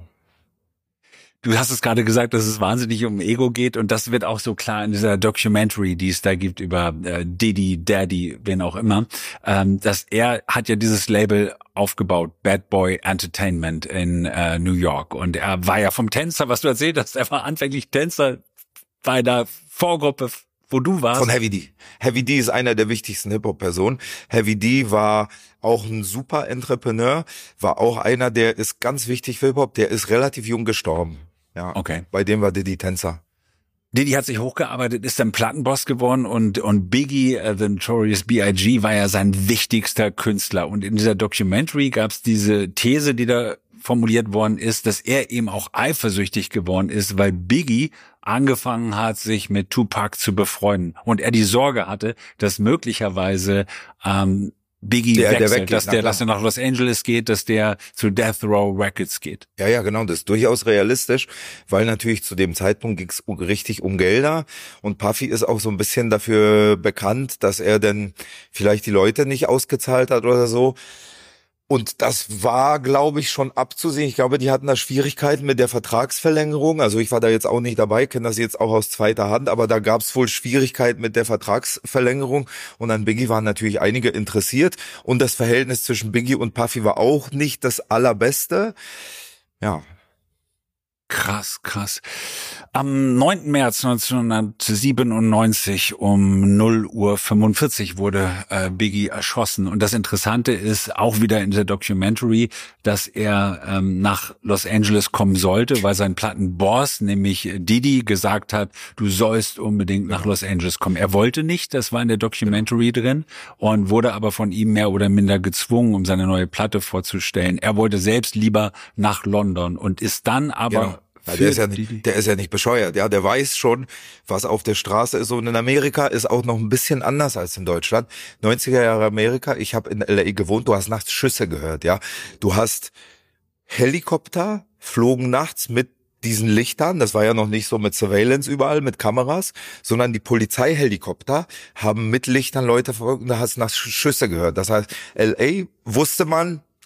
Du hast es gerade gesagt, dass es wahnsinnig um Ego geht und das wird auch so klar in dieser Documentary, die es da gibt über Diddy, Daddy, wen auch immer, dass er hat ja dieses Label aufgebaut, Bad Boy Entertainment in New York und er war ja vom Tänzer, was du erzählt hast, er war anfänglich Tänzer bei der Vorgruppe, wo du warst. Von Heavy D. Heavy D ist einer der wichtigsten Hip-Hop-Personen. Heavy D war auch ein super Entrepreneur, war auch einer, der ist ganz wichtig für Hip-Hop, der ist relativ jung gestorben. Ja, okay. Bei dem war Diddy Tänzer. Diddy hat sich hochgearbeitet, ist dann Plattenboss geworden und Biggie, The Notorious B.I.G. war ja sein wichtigster Künstler. Und in dieser Documentary gab es diese These, die da formuliert worden ist, dass er eben auch eifersüchtig geworden ist, weil Biggie angefangen hat, sich mit Tupac zu befreunden. Und er die Sorge hatte, dass möglicherweise Biggie wechselt, dass er nach Los Angeles geht, dass der zu Death Row Records geht. Ja, genau, das ist durchaus realistisch, weil natürlich zu dem Zeitpunkt ging es richtig um Gelder und Puffy ist auch so ein bisschen dafür bekannt, dass er denn vielleicht die Leute nicht ausgezahlt hat oder so. Und das war, glaube ich, schon abzusehen. Ich glaube, die hatten da Schwierigkeiten mit der Vertragsverlängerung. Also ich war da jetzt auch nicht dabei, kenne das jetzt auch aus zweiter Hand, aber da gab es wohl Schwierigkeiten mit der Vertragsverlängerung. Und an Biggie waren natürlich einige interessiert. Und das Verhältnis zwischen Biggie und Puffy war auch nicht das allerbeste. Ja. Krass. Am 9. März 1997 um 0:45 Uhr wurde Biggie erschossen. Und das Interessante ist auch wieder in der Documentary, dass er nach Los Angeles kommen sollte, weil sein Plattenboss, nämlich Diddy, gesagt hat, du sollst unbedingt nach Los Angeles kommen. Er wollte nicht, das war in der Documentary drin und wurde aber von ihm mehr oder minder gezwungen, um seine neue Platte vorzustellen. Er wollte selbst lieber nach London und ist dann aber... Genau. Ja, der ist ja nicht bescheuert, ja, der weiß schon, was auf der Straße ist. Und in Amerika ist auch noch ein bisschen anders als in Deutschland. 90er Jahre Amerika, ich habe in LA gewohnt, du hast nachts Schüsse gehört, ja. Du hast Helikopter, flogen nachts mit diesen Lichtern, das war ja noch nicht so mit Surveillance überall, mit Kameras, sondern die Polizeihelikopter haben mit Lichtern Leute verfolgt und da hast du nachts Schüsse gehört. Das heißt, LA wusste man,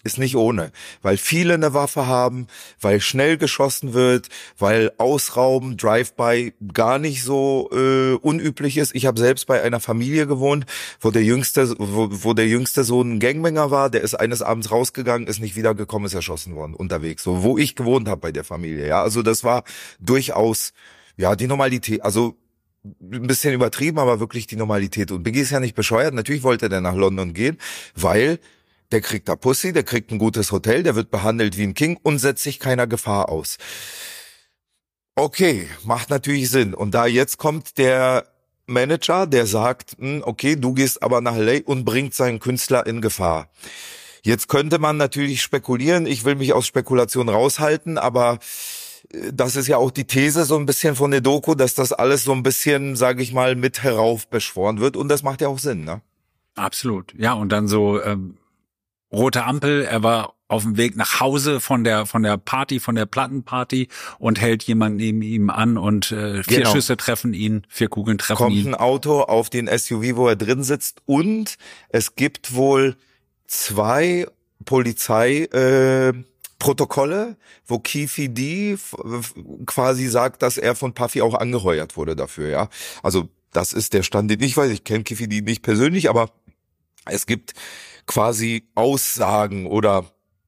ist nicht ohne, weil viele eine Waffe haben, weil schnell geschossen wird, weil Ausrauben, Drive-by gar nicht so unüblich ist. Ich habe selbst bei einer Familie gewohnt, wo der jüngste Sohn ein Gangbanger war, der ist eines Abends rausgegangen, ist nicht wiedergekommen, ist erschossen worden unterwegs, so wo ich gewohnt habe bei der Familie. Ja, also das war durchaus ja die Normalität, also ein bisschen übertrieben, aber wirklich die Normalität. Und Biggie ist ja nicht bescheuert. Natürlich wollte der nach London gehen, weil der kriegt da Pussy, der kriegt ein gutes Hotel, der wird behandelt wie ein King und setzt sich keiner Gefahr aus. Okay, macht natürlich Sinn. Und da jetzt kommt der Manager, der sagt, okay, du gehst aber nach LA und bringt seinen Künstler in Gefahr. Jetzt könnte man natürlich spekulieren, ich will mich aus Spekulation raushalten, aber das ist ja auch die These so ein bisschen von der Doku, dass das alles so ein bisschen, sage ich mal, mit heraufbeschworen wird und das macht ja auch Sinn, ne? Absolut, ja, und dann so rote Ampel, er war auf dem Weg nach Hause von der Party, von der Plattenparty und hält jemand neben ihm an und 4 Schüsse treffen ihn, 4 Kugeln treffen ihn. Kommt ein Auto auf den SUV, wo er drin sitzt und es gibt wohl 2 Polizeiprotokolle, wo Keffe D quasi sagt, dass er von Puffy auch angeheuert wurde dafür, ja. Also das ist der Stand, den ich weiß. Ich kenne Keffe D nicht persönlich, aber es gibt quasi Aussagen oder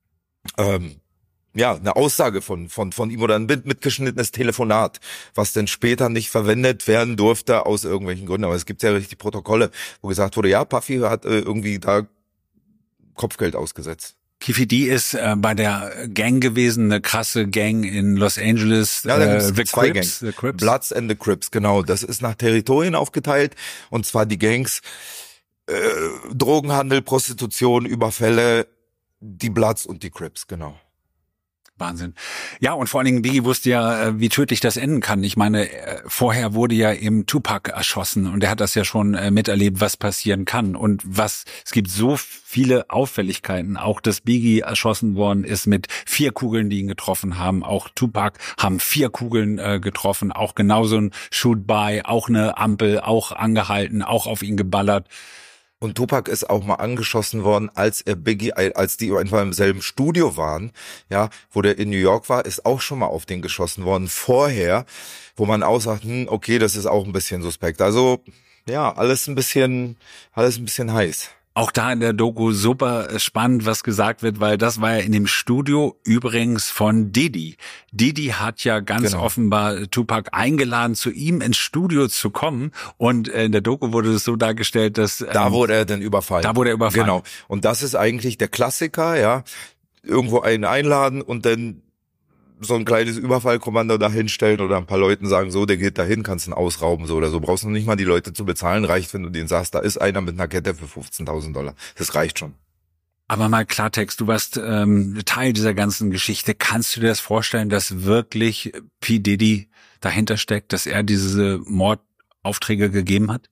eine Aussage von ihm oder ein mitgeschnittenes Telefonat, was dann später nicht verwendet werden durfte aus irgendwelchen Gründen. Aber es gibt ja richtig Protokolle, wo gesagt wurde, ja, Puffy hat irgendwie da Kopfgeld ausgesetzt. Keffe D ist bei der Gang gewesen, eine krasse Gang in Los Angeles. Ja, da gibt's 2 Crips, Gangs. Bloods and the Crips, genau. Das ist nach Territorien aufgeteilt und zwar die Gangs Drogenhandel, Prostitution, Überfälle, die Bloods und die Crips, genau. Wahnsinn. Ja, und vor allen Dingen, Biggie wusste ja, wie tödlich das enden kann. Ich meine, vorher wurde ja eben Tupac erschossen und er hat das ja schon miterlebt, was passieren kann. Und es gibt so viele Auffälligkeiten. Auch, dass Biggie erschossen worden ist mit 4 Kugeln, die ihn getroffen haben. Auch Tupac haben 4 Kugeln getroffen. Auch genauso ein Shoot-by, auch eine Ampel, auch angehalten, auch auf ihn geballert. Und Tupac ist auch mal angeschossen worden, als die einfach im selben Studio waren, ja, wo der in New York war, ist auch schon mal auf den geschossen worden vorher, wo man auch sagt, okay, das ist auch ein bisschen suspekt. Also, ja, alles ein bisschen heiß. Auch da in der Doku super spannend, was gesagt wird, weil das war ja in dem Studio übrigens von Diddy. Diddy hat ja ganz offenbar Tupac eingeladen, zu ihm ins Studio zu kommen. Und in der Doku wurde es so dargestellt, dass da wurde er dann überfallen. Genau. Und das ist eigentlich der Klassiker, ja. Irgendwo einen einladen und dann so ein kleines Überfallkommando da hinstellen oder ein paar Leuten sagen, so, der geht dahin, kannst ihn ausrauben, so oder so. Brauchst du nicht mal die Leute zu bezahlen, reicht, wenn du denen sagst, da ist einer mit einer Kette für $15.000. Das reicht schon. Aber mal Klartext, du warst Teil dieser ganzen Geschichte. Kannst du dir das vorstellen, dass wirklich P. Diddy dahinter steckt, dass er diese Mordaufträge gegeben hat?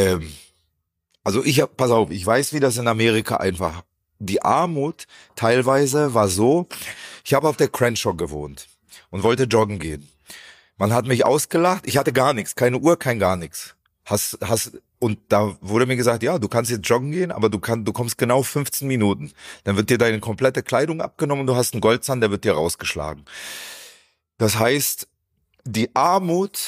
Also pass auf, ich weiß, wie das in Amerika einfach. Die Armut teilweise war so, ich habe auf der Crenshaw gewohnt und wollte joggen gehen. Man hat mich ausgelacht, ich hatte gar nichts, keine Uhr, kein gar nichts. Und da wurde mir gesagt, ja, du kannst jetzt joggen gehen, aber du kommst genau 15 Minuten. Dann wird dir deine komplette Kleidung abgenommen und du hast einen Goldzahn, der wird dir rausgeschlagen. Das heißt, die Armut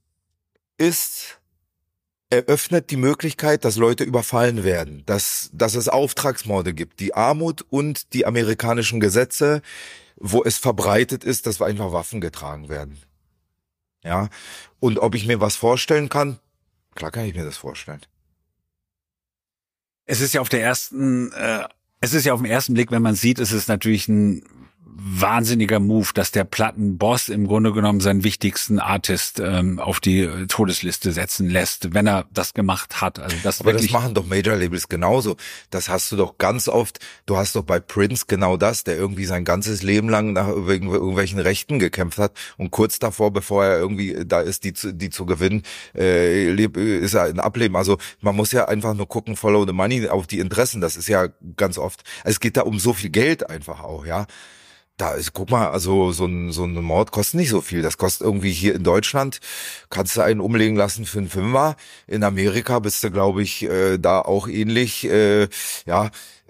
eröffnet die Möglichkeit, dass Leute überfallen werden, dass es Auftragsmorde gibt. Die Armut und die amerikanischen Gesetze, wo es verbreitet ist, dass einfach Waffen getragen werden. Ja. Und ob ich mir was vorstellen kann? Klar kann ich mir das vorstellen. Es ist ja auf den ersten Blick, wenn man sieht, ist es natürlich ein wahnsinniger Move, dass der Plattenboss im Grunde genommen seinen wichtigsten Artist auf die Todesliste setzen lässt, wenn er das gemacht hat. Also aber das machen doch Major-Labels genauso. Das hast du doch ganz oft. Du hast doch bei Prince genau das, der irgendwie sein ganzes Leben lang nach irgendwelchen Rechten gekämpft hat und kurz davor, bevor er irgendwie da ist, die zu gewinnen, ist er ein Ableben. Also man muss ja einfach nur gucken, follow the money, auf die Interessen. Das ist ja ganz oft. Es geht da um so viel Geld einfach auch, ja. Guck mal, also so ein Mord kostet nicht so viel. Das kostet irgendwie hier in Deutschland, kannst du einen umlegen lassen für einen Fünfer. In Amerika bist du, glaube ich, da auch ähnlich. Ja,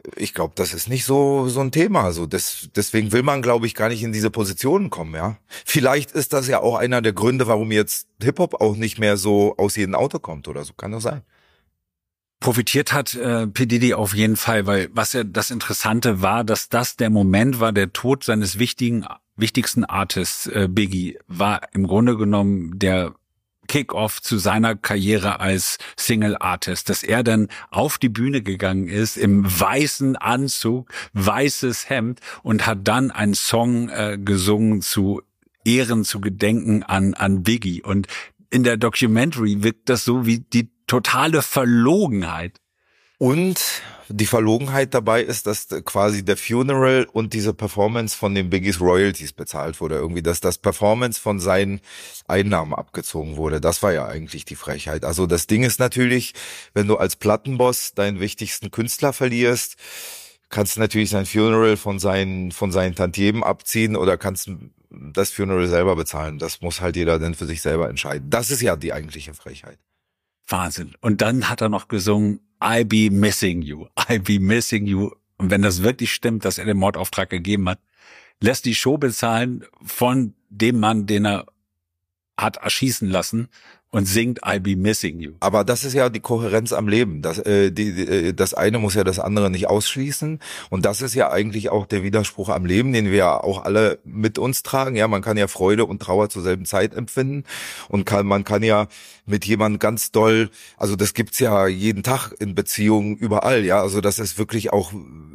Ich glaube, das ist nicht so ein Thema. So deswegen will man, glaube ich, gar nicht in diese Positionen kommen, ja. Vielleicht ist das ja auch einer der Gründe, warum jetzt Hip-Hop auch nicht mehr so aus jedem Auto kommt oder so. Kann das sein? Profitiert hat P. Diddy auf jeden Fall, weil was ja das Interessante war, dass das der Moment war, der Tod seines wichtigsten Artists, Biggie, war im Grunde genommen der Kick-off zu seiner Karriere als Single-Artist, dass er dann auf die Bühne gegangen ist im weißen Anzug, weißes Hemd und hat dann einen Song gesungen zu Ehren, zu Gedenken an Biggie. Und in der Documentary wirkt das so wie die totale Verlogenheit. Und die Verlogenheit dabei ist, dass quasi der Funeral und diese Performance von den Biggies Royalties bezahlt wurde. Irgendwie, dass das Performance von seinen Einnahmen abgezogen wurde. Das war ja eigentlich die Frechheit. Also das Ding ist natürlich, wenn du als Plattenboss deinen wichtigsten Künstler verlierst, kannst du natürlich sein Funeral von seinen Tantiemen abziehen oder kannst das Funeral selber bezahlen. Das muss halt jeder dann für sich selber entscheiden. Das ist ja die eigentliche Frechheit. Wahnsinn. Und dann hat er noch gesungen, I be missing you, I be missing you. Und wenn das wirklich stimmt, dass er den Mordauftrag gegeben hat, lässt die Show bezahlen von dem Mann, den er hat erschießen lassen und singt I be missing you. Aber das ist ja die Kohärenz am Leben. Das eine muss ja das andere nicht ausschließen. Und das ist ja eigentlich auch der Widerspruch am Leben, den wir ja auch alle mit uns tragen. Ja, man kann ja Freude und Trauer zur selben Zeit empfinden und man kann ja mit jemandem ganz doll, also das gibt's ja jeden Tag in Beziehungen überall. Ja, also dass es wirklich auch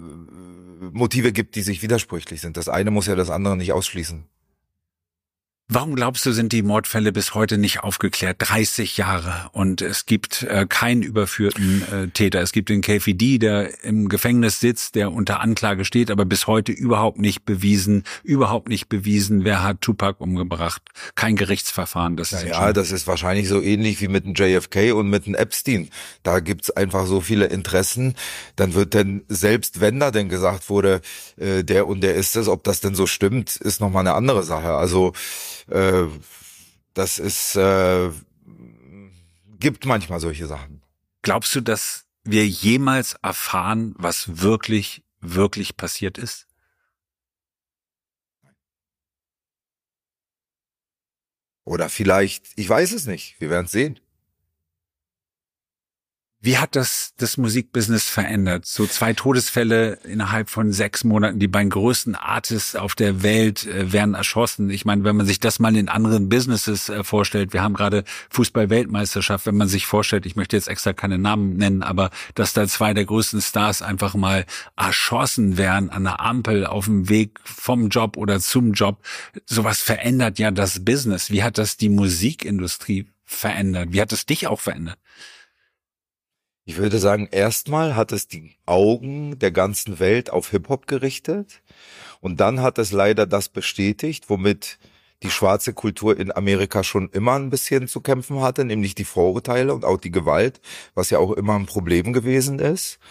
Motive gibt, die sich widersprüchlich sind. Das eine muss ja das andere nicht ausschließen. Warum glaubst du, sind die Mordfälle bis heute nicht aufgeklärt? 30 Jahre und es gibt keinen überführten Täter. Es gibt den KFD, der im Gefängnis sitzt, der unter Anklage steht, aber bis heute überhaupt nicht bewiesen, wer hat Tupac umgebracht. Kein Gerichtsverfahren. Das ist wahrscheinlich so ähnlich wie mit dem JFK und mit dem Epstein. Da gibt's einfach so viele Interessen. Dann wird denn, selbst wenn da denn gesagt wurde, der und der ist es, ob das denn so stimmt, ist nochmal eine andere Sache. Also das ist, gibt manchmal solche Sachen. Glaubst du, dass wir jemals erfahren, was wirklich, wirklich passiert ist? Oder vielleicht, ich weiß es nicht, wir werden es sehen. Wie hat das Musikbusiness verändert? So 2 Todesfälle innerhalb von 6 Monaten. Die beiden größten Artists auf der Welt werden erschossen. Ich meine, wenn man sich das mal in anderen Businesses vorstellt, wir haben gerade Fußball-Weltmeisterschaft, wenn man sich vorstellt, ich möchte jetzt extra keine Namen nennen, aber dass da 2 der größten Stars einfach mal erschossen werden an der Ampel auf dem Weg vom Job oder zum Job, sowas verändert ja das Business. Wie hat das die Musikindustrie verändert? Wie hat es dich auch verändert? Ich würde sagen, erstmal hat es die Augen der ganzen Welt auf Hip-Hop gerichtet und dann hat es leider das bestätigt, womit die schwarze Kultur in Amerika schon immer ein bisschen zu kämpfen hatte, nämlich die Vorurteile und auch die Gewalt, was ja auch immer ein Problem gewesen ist.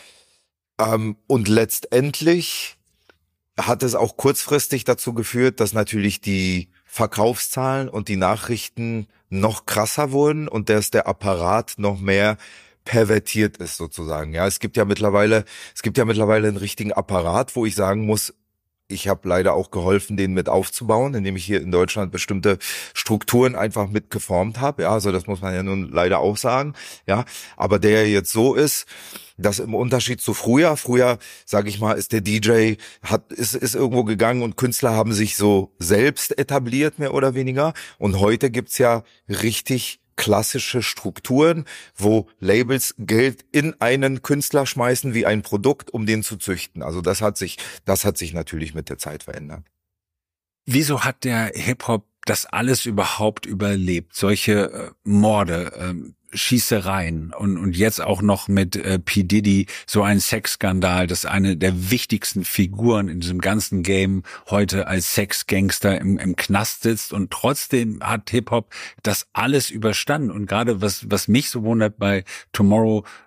Und letztendlich hat es auch kurzfristig dazu geführt, dass natürlich die Verkaufszahlen und die Nachrichten noch krasser wurden und dass der Apparat noch mehr pervertiert ist sozusagen. Ja, es gibt ja mittlerweile einen richtigen Apparat, wo ich sagen muss, ich habe leider auch geholfen, den mit aufzubauen, indem ich hier in Deutschland bestimmte Strukturen einfach mit geformt habe. Ja, also das muss man ja nun leider auch sagen. Ja, aber der jetzt so ist, dass im Unterschied zu früher, sage ich mal, ist der DJ ist irgendwo gegangen und Künstler haben sich so selbst etabliert, mehr oder weniger. Und heute gibt's ja richtig klassische Strukturen, wo Labels Geld in einen Künstler schmeißen wie ein Produkt, um den zu züchten. Also das hat sich natürlich mit der Zeit verändert. Wieso hat der Hip-Hop das alles überhaupt überlebt? Solche Morde, Schießereien und jetzt auch noch mit P. Diddy so ein Sexskandal, dass eine der wichtigsten Figuren in diesem ganzen Game heute als Sexgangster im Knast sitzt und trotzdem hat Hip-Hop das alles überstanden. Und gerade was mich so wundert bei Tomorrow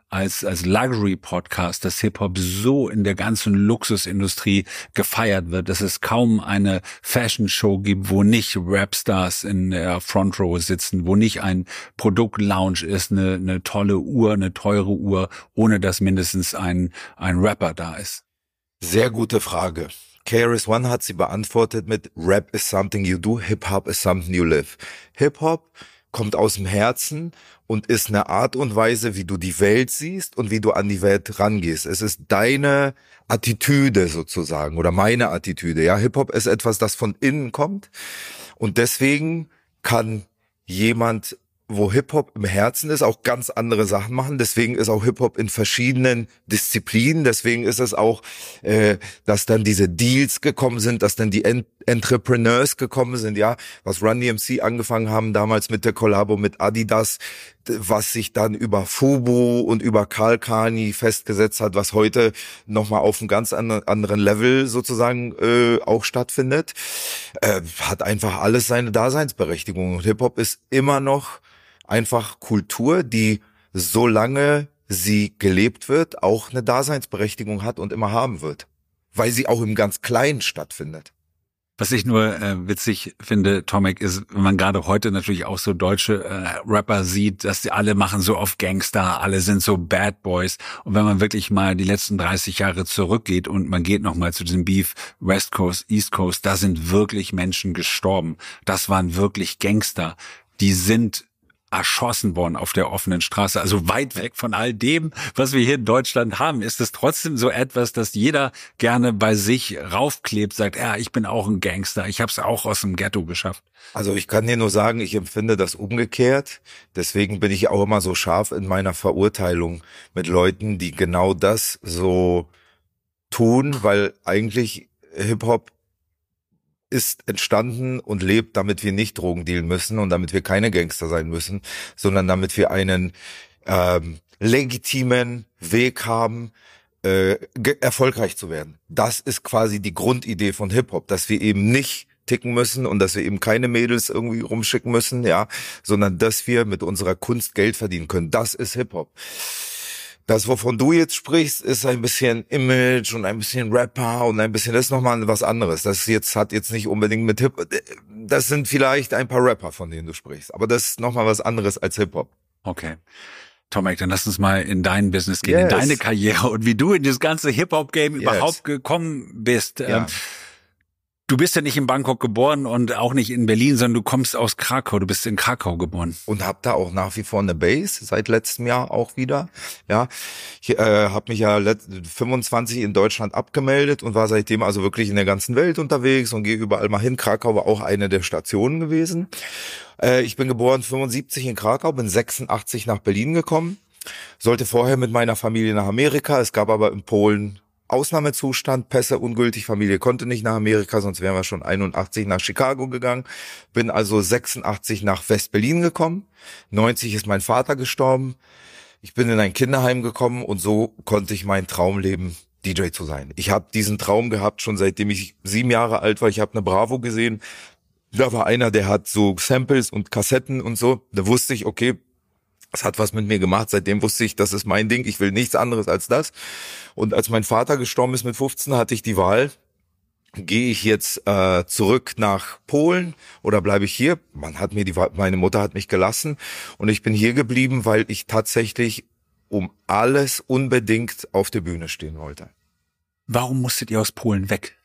als Luxury-Podcast, dass Hip-Hop so in der ganzen Luxusindustrie gefeiert wird, dass es kaum eine Fashion-Show gibt, wo nicht Rapstars in der Front Row sitzen, wo nicht ein Produktlounge ist, eine tolle Uhr, eine teure Uhr, ohne dass mindestens ein Rapper da ist? Sehr gute Frage. KRS-One hat sie beantwortet mit Rap is something you do, Hip-Hop is something you live. Hip-Hop kommt aus dem Herzen und ist eine Art und Weise, wie du die Welt siehst und wie du an die Welt rangehst. Es ist deine Attitüde sozusagen oder meine Attitüde. Ja, Hip-Hop ist etwas, das von innen kommt und deswegen kann jemand, wo Hip-Hop im Herzen ist, auch ganz andere Sachen machen. Deswegen ist auch Hip-Hop in verschiedenen Disziplinen. Deswegen ist es auch, dass dann diese Deals gekommen sind, dass dann die Entrepreneurs gekommen sind, ja. Was Run DMC angefangen haben damals mit der Kollabo mit Adidas, was sich dann über Fubu und über Karl Kani festgesetzt hat, was heute nochmal auf einem ganz anderen Level sozusagen auch stattfindet, hat einfach alles seine Daseinsberechtigung. Und Hip-Hop ist immer noch einfach Kultur, die, solange sie gelebt wird, auch eine Daseinsberechtigung hat und immer haben wird. Weil sie auch im ganz Kleinen stattfindet. Was ich nur witzig finde, Tomek, ist, wenn man gerade heute natürlich auch so deutsche Rapper sieht, dass die alle machen so auf Gangster, alle sind so Bad Boys. Und wenn man wirklich mal die letzten 30 Jahre zurückgeht und man geht nochmal zu diesem Beef West Coast, East Coast, da sind wirklich Menschen gestorben. Das waren wirklich Gangster. Die sind erschossen worden auf der offenen Straße. Also weit weg von all dem, was wir hier in Deutschland haben, ist es trotzdem so etwas, dass jeder gerne bei sich raufklebt, sagt, ja, ich bin auch ein Gangster, ich habe es auch aus dem Ghetto geschafft. Also ich kann dir nur sagen, ich empfinde das umgekehrt. Deswegen bin ich auch immer so scharf in meiner Verurteilung mit Leuten, die genau das so tun, weil eigentlich Hip-Hop ist entstanden und lebt, damit wir nicht Drogen dealen müssen und damit wir keine Gangster sein müssen, sondern damit wir einen legitimen Weg haben, erfolgreich zu werden. Das ist quasi die Grundidee von Hip-Hop, dass wir eben nicht ticken müssen und dass wir eben keine Mädels irgendwie rumschicken müssen, ja, sondern dass wir mit unserer Kunst Geld verdienen können. Das ist Hip-Hop. Das, wovon du jetzt sprichst, ist ein bisschen Image und ein bisschen Rapper und ein bisschen, das ist nochmal was anderes. Das jetzt hat jetzt nicht unbedingt mit Hip-Hop, das sind vielleicht ein paar Rapper, von denen du sprichst, aber das ist nochmal was anderes als Hip-Hop. Okay. Tomek, dann lass uns mal in dein Business gehen, in deine Karriere und wie du in das ganze Hip-Hop-Game überhaupt gekommen bist. Ja. Du bist ja nicht in Bangkok geboren und auch nicht in Berlin, sondern du kommst aus Krakau. Du bist in Krakau geboren. Und hab da auch nach wie vor eine Base, seit letztem Jahr auch wieder. Ja, ich habe mich ja 25 in Deutschland abgemeldet und war seitdem also wirklich in der ganzen Welt unterwegs und gehe überall mal hin. Krakau war auch eine der Stationen gewesen. Ich bin geboren 75 in Krakau, bin 86 nach Berlin gekommen. Sollte vorher mit meiner Familie nach Amerika. Es gab aber in Polen Ausnahmezustand, Pässe ungültig, Familie konnte nicht nach Amerika, sonst wären wir schon 81 nach Chicago gegangen. Bin also 86 nach West-Berlin gekommen. 90 ist mein Vater gestorben. Ich bin in ein Kinderheim gekommen und so konnte ich mein Traum leben, DJ zu sein. Ich habe diesen Traum gehabt, schon seitdem ich 7 Jahre alt war. Ich habe eine Bravo gesehen. Da war einer, der hat so Samples und Kassetten und so. Da wusste ich, okay, das hat was mit mir gemacht. Seitdem wusste ich, das ist mein Ding. Ich will nichts anderes als das. Und als mein Vater gestorben ist mit 15, hatte ich die Wahl. Gehe ich jetzt zurück nach Polen oder bleibe ich hier? Meine Mutter hat mich gelassen und ich bin hier geblieben, weil ich tatsächlich um alles unbedingt auf der Bühne stehen wollte. Warum musstet ihr aus Polen weg?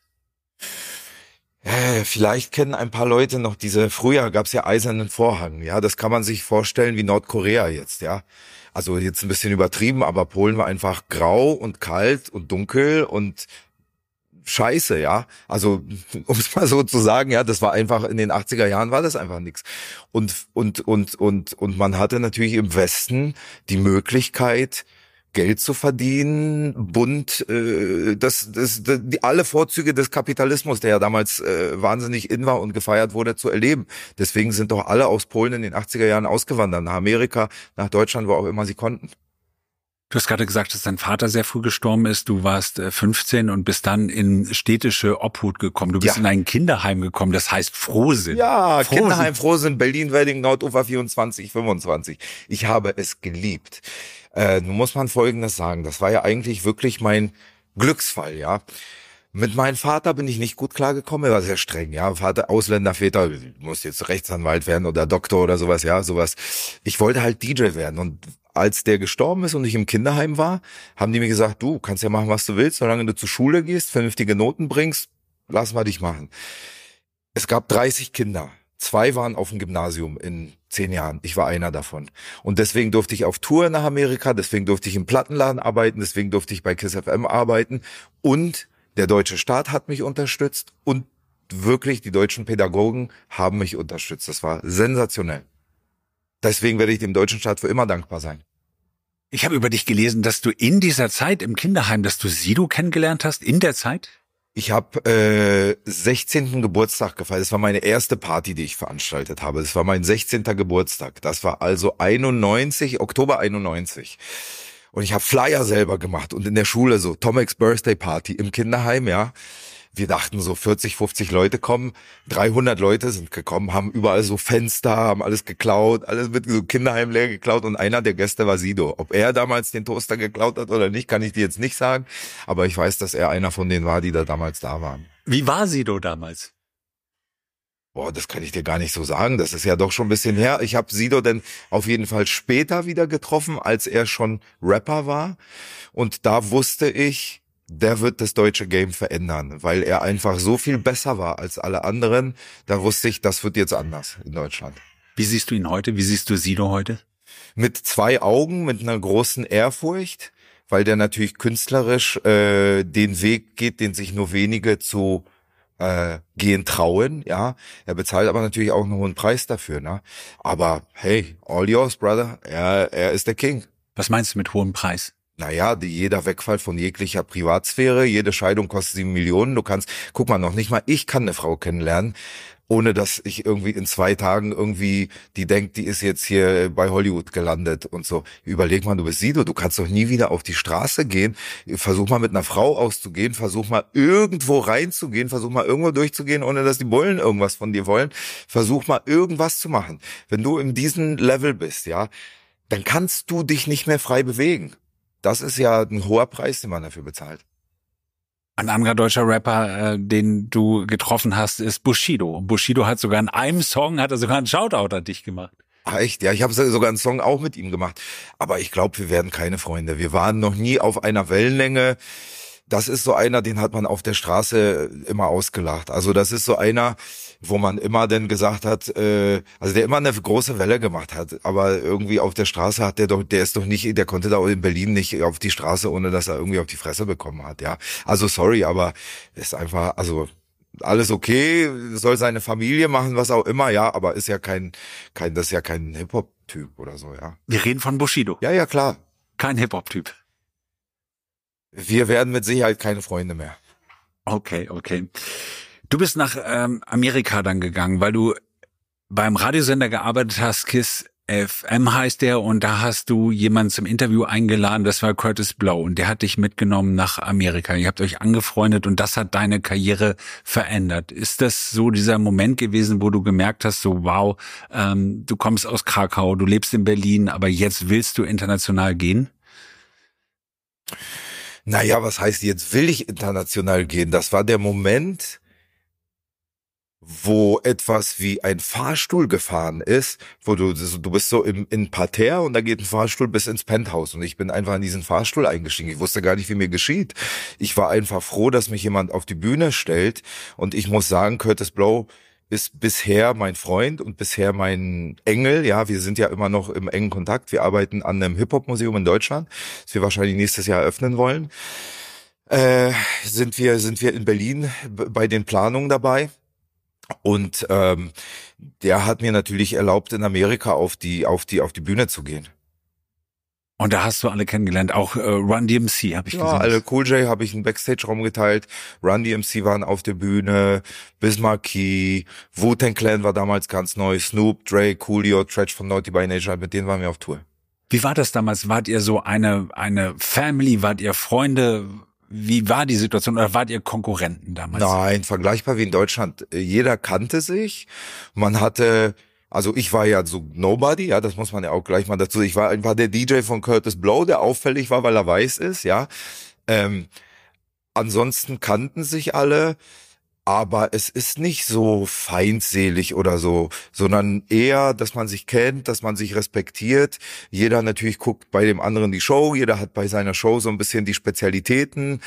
Vielleicht kennen ein paar Leute noch früher gab's ja Eisernen Vorhang, ja, das kann man sich vorstellen wie Nordkorea jetzt, ja. Also jetzt ein bisschen übertrieben, aber Polen war einfach grau und kalt und dunkel und scheiße, ja. Also, um es mal so zu sagen, ja, das war einfach, in den 80er Jahren war das einfach nichts. Und man hatte natürlich im Westen die Möglichkeit, Geld zu verdienen, bunt, alle Vorzüge des Kapitalismus, der ja damals wahnsinnig in war und gefeiert wurde, zu erleben. Deswegen sind doch alle aus Polen in den 80er Jahren ausgewandert, nach Amerika, nach Deutschland, wo auch immer sie konnten. Du hast gerade gesagt, dass dein Vater sehr früh gestorben ist. Du warst 15 und bist dann in städtische Obhut gekommen. Du bist in ein Kinderheim gekommen, das heißt Frohsinn. Ja, Kinderheim Frohsinn, Berlin-Wedding, Nordufer 24, 25. Ich habe es geliebt. Nun muss man Folgendes sagen. Das war ja eigentlich wirklich mein Glücksfall, ja. Mit meinem Vater bin ich nicht gut klargekommen, er war sehr streng, ja. Vater, Ausländer, Väter, du musst jetzt Rechtsanwalt werden oder Doktor oder sowas, ja, sowas. Ich wollte halt DJ werden und als der gestorben ist und ich im Kinderheim war, haben die mir gesagt, du kannst ja machen, was du willst, solange du zur Schule gehst, vernünftige Noten bringst, lass mal dich machen. Es gab 30 Kinder. 2 waren auf dem Gymnasium in 10 Jahren. Ich war einer davon. Und deswegen durfte ich auf Tour nach Amerika, deswegen durfte ich im Plattenladen arbeiten, deswegen durfte ich bei KISS FM arbeiten. Und der deutsche Staat hat mich unterstützt und wirklich die deutschen Pädagogen haben mich unterstützt. Das war sensationell. Deswegen werde ich dem deutschen Staat für immer dankbar sein. Ich habe über dich gelesen, dass du in dieser Zeit im Kinderheim, dass du Sido kennengelernt hast, in der Zeit? Ich habe 16. Geburtstag gefeiert. Das war meine erste Party, die ich veranstaltet habe. Das war mein 16. Geburtstag. Das war also Oktober 91. Und ich habe Flyer selber gemacht und in der Schule so Tomek's Birthday Party im Kinderheim, ja. Wir dachten so 40, 50 Leute kommen, 300 Leute sind gekommen, haben überall so Fenster, haben alles geklaut, alles mit so Kinderheim leer geklaut und einer der Gäste war Sido. Ob er damals den Toaster geklaut hat oder nicht, kann ich dir jetzt nicht sagen, aber ich weiß, dass er einer von denen war, die da damals da waren. Wie war Sido damals? Boah, das kann ich dir gar nicht so sagen, das ist ja doch schon ein bisschen her. Ich habe Sido dann auf jeden Fall später wieder getroffen, als er schon Rapper war und da wusste ich, der wird das deutsche Game verändern, weil er einfach so viel besser war als alle anderen. Da wusste ich, das wird jetzt anders in Deutschland. Wie siehst du ihn heute? Wie siehst du Sido heute? Mit 2 Augen, mit einer großen Ehrfurcht, weil der natürlich künstlerisch den Weg geht, den sich nur wenige zu gehen trauen, ja. Er bezahlt aber natürlich auch einen hohen Preis dafür, ne? Aber hey, all yours, brother. Er ist der King. Was meinst du mit hohem Preis? Naja, jeder Wegfall von jeglicher Privatsphäre, jede Scheidung kostet 7 Millionen. Du kannst, guck mal, noch nicht mal ich kann eine Frau kennenlernen, ohne dass ich irgendwie in 2 Tagen irgendwie, die denkt, die ist jetzt hier bei Hollywood gelandet und so. Überleg mal, du bist Sido, du kannst doch nie wieder auf die Straße gehen. Versuch mal mit einer Frau auszugehen, versuch mal irgendwo reinzugehen, versuch mal irgendwo durchzugehen, ohne dass die Bullen irgendwas von dir wollen. Versuch mal irgendwas zu machen. Wenn du in diesem Level bist, ja, dann kannst du dich nicht mehr frei bewegen. Das ist ja ein hoher Preis, den man dafür bezahlt. Ein anderer deutscher Rapper, den du getroffen hast, ist Bushido. Bushido hat sogar in einem Song, hat er sogar einen Shoutout an dich gemacht. Ah, echt? Ja, ich habe sogar einen Song auch mit ihm gemacht. Aber ich glaube, wir werden keine Freunde. Wir waren noch nie auf einer Wellenlänge. Das ist so einer, den hat man auf der Straße immer ausgelacht. Also das ist so einer, wo man immer dann gesagt hat, also der immer eine große Welle gemacht hat, aber irgendwie auf der Straße hat der konnte da in Berlin nicht auf die Straße, ohne dass er irgendwie auf die Fresse bekommen hat, ja. Also sorry, aber ist einfach, also alles okay, soll seine Familie machen, was auch immer, ja, aber ist ja das ist ja kein Hip-Hop-Typ oder so, ja. Wir reden von Bushido. Ja, klar. Kein Hip-Hop-Typ. Wir werden mit Sicherheit keine Freunde mehr. Okay. Du bist nach Amerika dann gegangen, weil du beim Radiosender gearbeitet hast, KISS FM heißt der, und da hast du jemanden zum Interview eingeladen, das war Curtis Blow, und der hat dich mitgenommen nach Amerika. Ihr habt euch angefreundet und das hat deine Karriere verändert. Ist das so dieser Moment gewesen, wo du gemerkt hast, so wow, du kommst aus Krakau, du lebst in Berlin, aber jetzt willst du international gehen? Naja, was heißt, jetzt will ich international gehen? Das war der Moment, wo etwas wie ein Fahrstuhl gefahren ist, wo du bist so in Parterre und da geht ein Fahrstuhl bis ins Penthouse und ich bin einfach in diesen Fahrstuhl eingestiegen. Ich wusste gar nicht, wie mir geschieht. Ich war einfach froh, dass mich jemand auf die Bühne stellt und ich muss sagen, Curtis Blow ist bisher mein Freund und bisher mein Engel. Ja, wir sind ja immer noch im engen Kontakt. Wir arbeiten an einem Hip-Hop-Museum in Deutschland, das wir wahrscheinlich nächstes Jahr eröffnen wollen. Sind wir in Berlin bei den Planungen dabei. Und der hat mir natürlich erlaubt, in Amerika auf die Bühne zu gehen. Und da hast du alle kennengelernt, auch Run DMC habe ich gesehen. Ja, alle Cool J habe ich einen Backstage-Raum geteilt, Run DMC waren auf der Bühne, Biz Markie, Wu-Tang Clan war damals ganz neu, Snoop, Dre, Coolio, Tretch von Naughty by Nature, mit denen waren wir auf Tour. Wie war das damals? Wart ihr so eine Family, wart ihr Freunde? Wie war die Situation, oder wart ihr Konkurrenten damals? Nein, vergleichbar wie in Deutschland. Jeder kannte sich, man hatte Also ich war ja so Nobody, ja, das muss man ja auch gleich mal dazu. Ich war einfach der DJ von Curtis Blow, der auffällig war, weil er weiß ist, ja. Ansonsten kannten sich alle, aber es ist nicht so feindselig oder so, sondern eher, dass man sich kennt, dass man sich respektiert. Jeder natürlich guckt bei dem anderen die Show, jeder hat bei seiner Show so ein bisschen die Spezialitäten.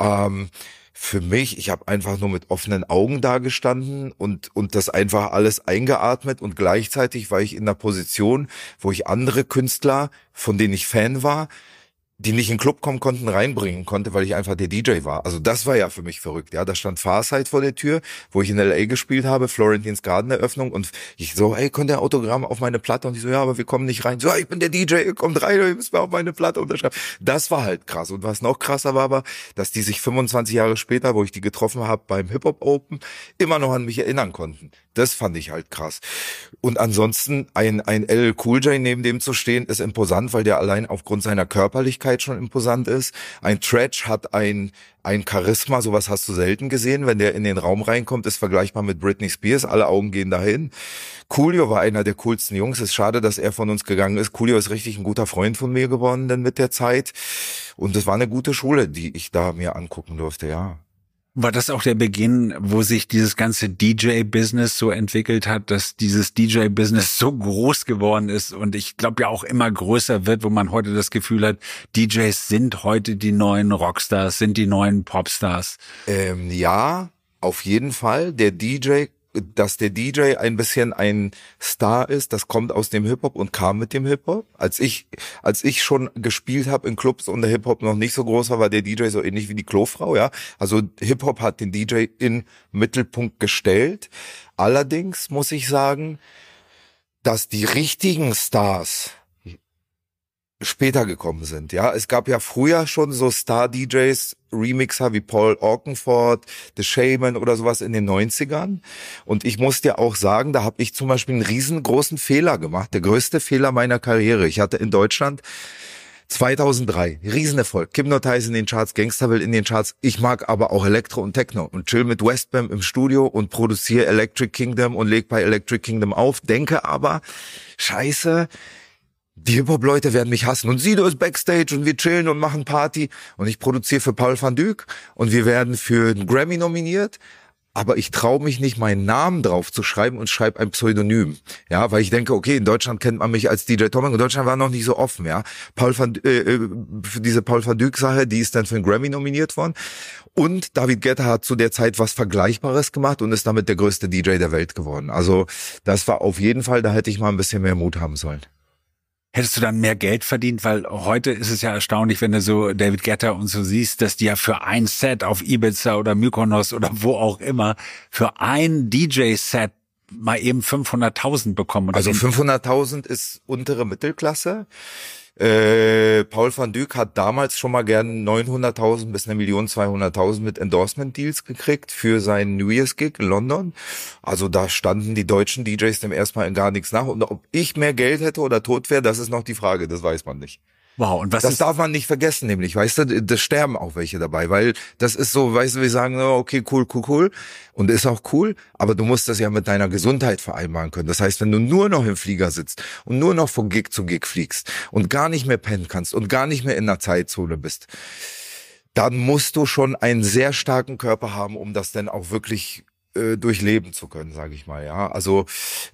Für mich, ich habe einfach nur mit offenen Augen dagestanden und das einfach alles eingeatmet und gleichzeitig war ich in einer Position, wo ich andere Künstler, von denen ich Fan war, die nicht in den Club kommen konnten, reinbringen konnte, weil ich einfach der DJ war. Also das war ja für mich verrückt, ja. Da stand Farsight vor der Tür, wo ich in L.A. gespielt habe, Florentines Garden Eröffnung und ich so, ey, kommt der Autogramm auf meine Platte? Und ich so, ja, aber wir kommen nicht rein. So, ich bin der DJ, ihr kommt rein, ihr müsst mir auf meine Platte unterschreiben. Das war halt krass. Und was noch krasser war, aber, dass die sich 25 Jahre später, wo ich die getroffen habe beim Hip-Hop Open, immer noch an mich erinnern konnten. Das fand ich halt krass. Und ansonsten ein LL Cool J neben dem zu stehen, ist imposant, weil der allein aufgrund seiner Körperlichkeit schon imposant ist. Ein Tretch hat ein Charisma, sowas hast du selten gesehen. Wenn der in den Raum reinkommt, ist vergleichbar mit Britney Spears. Alle Augen gehen dahin. Coolio war einer der coolsten Jungs. Ist schade, dass er von uns gegangen ist. Coolio ist richtig ein guter Freund von mir geworden, denn mit der Zeit. Und es war eine gute Schule, die ich da mir angucken durfte, ja. War das auch der Beginn, wo sich dieses ganze DJ-Business so entwickelt hat, dass dieses DJ-Business so groß geworden ist und ich glaube ja auch immer größer wird, wo man heute das Gefühl hat, DJs sind heute die neuen Rockstars, sind die neuen Popstars? Ja, auf jeden Fall. Dass der DJ ein bisschen ein Star ist, das kommt aus dem Hip-Hop und kam mit dem Hip-Hop. Als ich schon gespielt habe in Clubs und der Hip-Hop noch nicht so groß war der DJ so ähnlich wie die Klofrau, ja. Also Hip-Hop hat den DJ in Mittelpunkt gestellt. Allerdings muss ich sagen, dass die richtigen Stars später gekommen sind, ja. Es gab ja früher schon so Star-DJs, Remixer wie Paul Oakenfold, The Shaman oder sowas in den 90ern. Und ich muss dir auch sagen, da habe ich zum Beispiel einen riesengroßen Fehler gemacht, der größte Fehler meiner Karriere. Ich hatte in Deutschland 2003 Riesenerfolg, Hypnotize in den Charts, Gangsterville in den Charts. Ich mag aber auch Elektro und Techno und chill mit Westbam im Studio und produziere Electric Kingdom und leg bei Electric Kingdom auf. Denke aber, scheiße, die Hip-Hop-Leute werden mich hassen. Und Sido ist Backstage und wir chillen und machen Party. Und ich produziere für Paul van Dyk und wir werden für einen Grammy nominiert. Aber ich traue mich nicht, meinen Namen drauf zu schreiben und schreibe ein Pseudonym. Ja, weil ich denke, okay, in Deutschland kennt man mich als DJ Tomek und Deutschland war noch nicht so offen, ja. Für diese Paul van Dyk-Sache, die ist dann für einen Grammy nominiert worden. Und David Guetta hat zu der Zeit was Vergleichbares gemacht und ist damit der größte DJ der Welt geworden. Also das war auf jeden Fall, da hätte ich mal ein bisschen mehr Mut haben sollen. Hättest du dann mehr Geld verdient? Weil heute ist es ja erstaunlich, wenn du so David Guetta und so siehst, dass die ja für ein Set auf Ibiza oder Mykonos oder wo auch immer, für ein DJ-Set mal eben 500.000 bekommen. Oder also 500.000 ist untere Mittelklasse. Paul van Dyk hat damals schon mal gern 900.000 bis 1.200.000 mit Endorsement-Deals gekriegt für seinen New Year's Gig in London. Also da standen die deutschen DJs dem erstmal in gar nichts nach. Und ob ich mehr Geld hätte oder tot wäre, das ist noch die Frage, das weiß man nicht. Wow, und das darf man nicht vergessen, nämlich, weißt du, das sterben auch welche dabei, weil das ist so, weißt du, wir sagen, okay, cool, und ist auch cool, aber du musst das ja mit deiner Gesundheit vereinbaren können. Das heißt, wenn du nur noch im Flieger sitzt und nur noch von Gig zu Gig fliegst und gar nicht mehr pennen kannst und gar nicht mehr in der Zeitzone bist, dann musst du schon einen sehr starken Körper haben, um das dann auch wirklich durchleben zu können, sage ich mal, ja. Also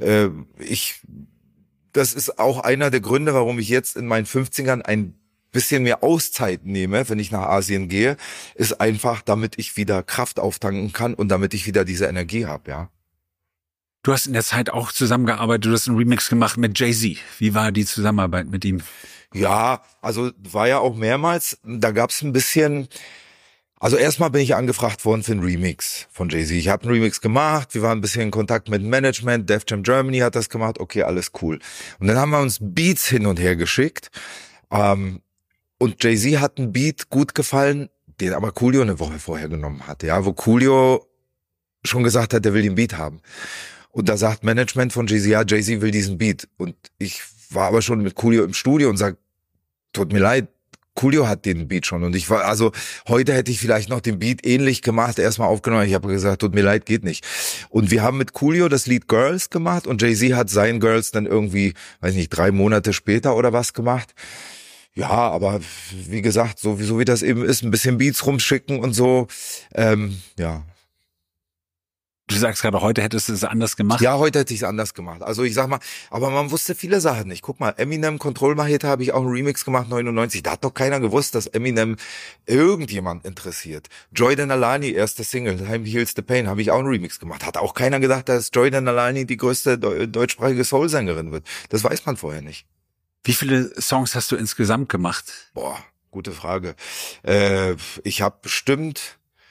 das ist auch einer der Gründe, warum ich jetzt in meinen 50ern ein bisschen mehr Auszeit nehme, wenn ich nach Asien gehe, ist einfach, damit ich wieder Kraft auftanken kann und damit ich wieder diese Energie habe, ja. Du hast in der Zeit auch zusammengearbeitet, du hast einen Remix gemacht mit Jay-Z. Wie war die Zusammenarbeit mit ihm? Ja, also war ja auch mehrmals, da gab's ein bisschen... Also erstmal bin ich angefragt worden für einen Remix von Jay-Z. Ich habe einen Remix gemacht, wir waren ein bisschen in Kontakt mit dem Management, Def Jam Germany hat das gemacht, okay, alles cool. Und dann haben wir uns Beats hin und her geschickt und Jay-Z hat einen Beat gut gefallen, den aber Coolio eine Woche vorher genommen hatte, ja, wo Coolio schon gesagt hat, er will den Beat haben. Und da sagt Management von Jay-Z, ja, Jay-Z will diesen Beat. Und ich war aber schon mit Coolio im Studio und sag, tut mir leid, Coolio hat den Beat schon und heute hätte ich vielleicht noch den Beat ähnlich gemacht, erstmal aufgenommen. Ich habe gesagt, tut mir leid, geht nicht. Und wir haben mit Coolio das Lied Girls gemacht und Jay-Z hat sein Girls dann irgendwie, weiß nicht, 3 Monate später oder was gemacht. Ja, aber wie gesagt, so wie das eben ist, ein bisschen Beats rumschicken und so, ja. Du sagst gerade, heute hättest du es anders gemacht? Ja, heute hätte ich es anders gemacht. Also ich sag mal, aber man wusste viele Sachen nicht. Guck mal, Eminem, Control Machete habe ich auch einen Remix gemacht, 99. Da hat doch keiner gewusst, dass Eminem irgendjemand interessiert. Joy Denalani, erste Single, Time Heals the Pain, habe ich auch einen Remix gemacht. Hat auch keiner gedacht, dass Joy Denalani die größte deutschsprachige Soul-Sängerin wird. Das weiß man vorher nicht. Wie viele Songs hast du insgesamt gemacht? Boah, gute Frage. Ich habe bestimmt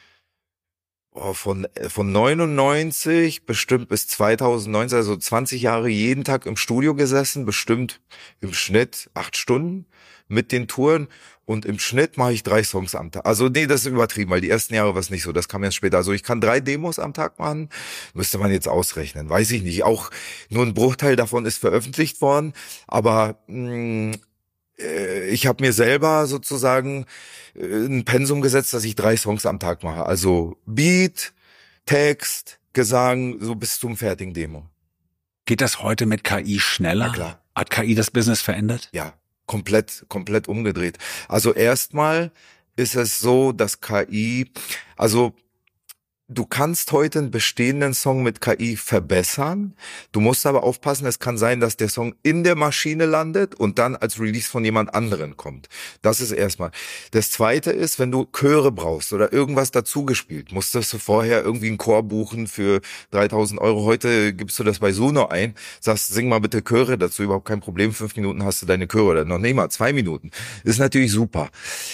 von 99 bestimmt bis 2019, also 20 Jahre jeden Tag im Studio gesessen, bestimmt im Schnitt 8 Stunden mit den Touren und im Schnitt mache ich 3 Songs am Tag. Also nee, das ist übertrieben, weil die ersten Jahre war es nicht so, das kam erst später. Also ich kann 3 Demos am Tag machen, müsste man jetzt ausrechnen, weiß ich nicht. Auch nur ein Bruchteil davon ist veröffentlicht worden, aber ich habe mir selber sozusagen ein Pensum gesetzt, dass ich 3 Songs am Tag mache. Also Beat, Text, Gesang, so bis zum fertigen Demo. Geht das heute mit KI schneller? Na klar. Hat KI das Business verändert? Ja, komplett umgedreht. Also erstmal ist es so, dass KI, also du kannst heute einen bestehenden Song mit KI verbessern. Du musst aber aufpassen, es kann sein, dass der Song in der Maschine landet und dann als Release von jemand anderen kommt. Das ist erstmal. Das Zweite ist, wenn du Chöre brauchst oder irgendwas dazugespielt, musstest du vorher irgendwie einen Chor buchen für 3.000 Euro. Heute gibst du das bei Suno ein, sagst, sing mal bitte Chöre dazu, überhaupt kein Problem. 5 Minuten hast du deine Chöre oder noch nicht mal 2 Minuten. Ist natürlich super.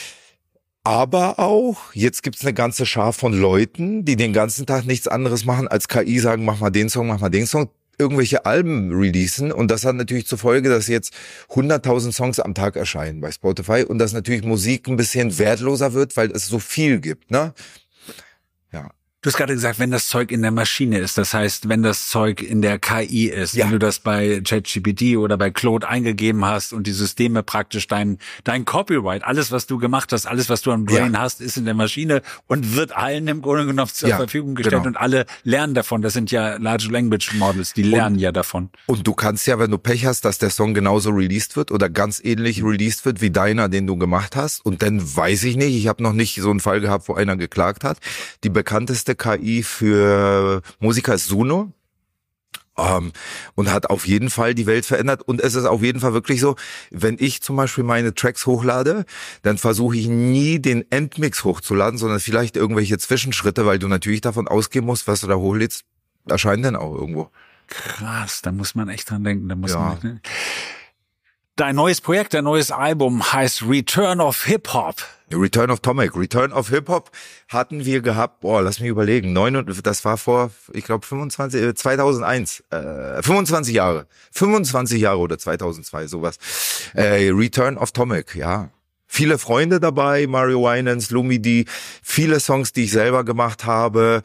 Aber auch, jetzt gibt's eine ganze Schar von Leuten, die den ganzen Tag nichts anderes machen, als KI sagen, mach mal den Song, irgendwelche Alben releasen. Und das hat natürlich zur Folge, dass jetzt 100.000 Songs am Tag erscheinen bei Spotify und dass natürlich Musik ein bisschen wertloser wird, weil es so viel gibt, ne? Ja. Du hast gerade gesagt, wenn das Zeug in der Maschine ist, das heißt, wenn das Zeug in der KI ist, Ja. wenn du das bei ChatGPT oder bei Claude eingegeben hast und die Systeme praktisch dein Copyright, alles, was du gemacht hast, alles, was du am Brain hast, ist in der Maschine und wird allen im Grunde genommen zur Verfügung gestellt und alle lernen davon. Das sind ja Large Language Models, die lernen ja davon. Und du kannst ja, wenn du Pech hast, dass der Song genauso released wird oder ganz ähnlich released wird wie deiner, den du gemacht hast. Und dann weiß ich nicht, ich habe noch nicht so einen Fall gehabt, wo einer geklagt hat. Die bekannteste KI für Musiker ist Suno. Und hat auf jeden Fall die Welt verändert. Und es ist auf jeden Fall wirklich so, wenn ich zum Beispiel meine Tracks hochlade, dann versuche ich nie den Endmix hochzuladen, sondern vielleicht irgendwelche Zwischenschritte, weil du natürlich davon ausgehen musst, was du da hochlädst, erscheint dann auch irgendwo. Krass, da muss man echt dran denken. Da muss man. Dein neues Projekt, dein neues Album heißt Return of Hip Hop. Return of Tomic. Return of Hip Hop hatten wir gehabt, lass mich überlegen, das war vor, ich glaube 2001, 25 Jahre oder 2002, sowas. Return of Tomic, ja. Viele Freunde dabei, Mario Winans, Lumidi, viele Songs, die ich selber gemacht habe.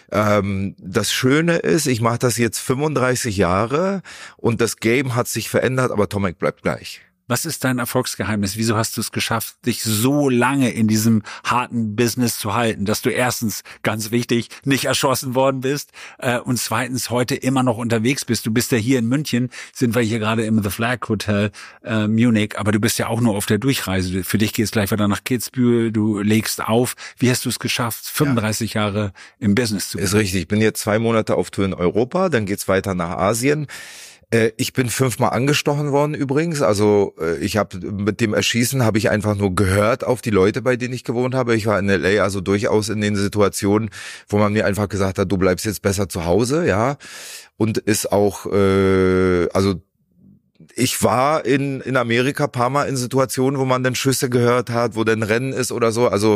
Das Schöne ist, ich mache das jetzt 35 Jahre und das Game hat sich verändert, aber Tomic bleibt gleich. Was ist dein Erfolgsgeheimnis? Wieso hast du es geschafft, dich so lange in diesem harten Business zu halten, dass du erstens, ganz wichtig, nicht erschossen worden bist und zweitens heute immer noch unterwegs bist? Du bist ja hier in München, sind wir hier gerade im The Flag Hotel Munich, aber du bist ja auch nur auf der Durchreise. Für dich geht es gleich weiter nach Kitzbühel, du legst auf. Wie hast du es geschafft, 35 Jahre im Business zu bleiben? Ist richtig, ich bin jetzt 2 Monate auf Tour in Europa, dann geht's weiter nach Asien. Ich bin 5-mal angestochen worden übrigens. Also ich habe mit dem Erschießen habe ich einfach nur gehört auf die Leute, bei denen ich gewohnt habe. Ich war in LA, also durchaus in den Situationen, wo man mir einfach gesagt hat, du bleibst jetzt besser zu Hause, ja. Und ist auch, also ich war in Amerika ein paar Mal in Situationen, wo man dann Schüsse gehört hat, wo dann Rennen ist oder so. Also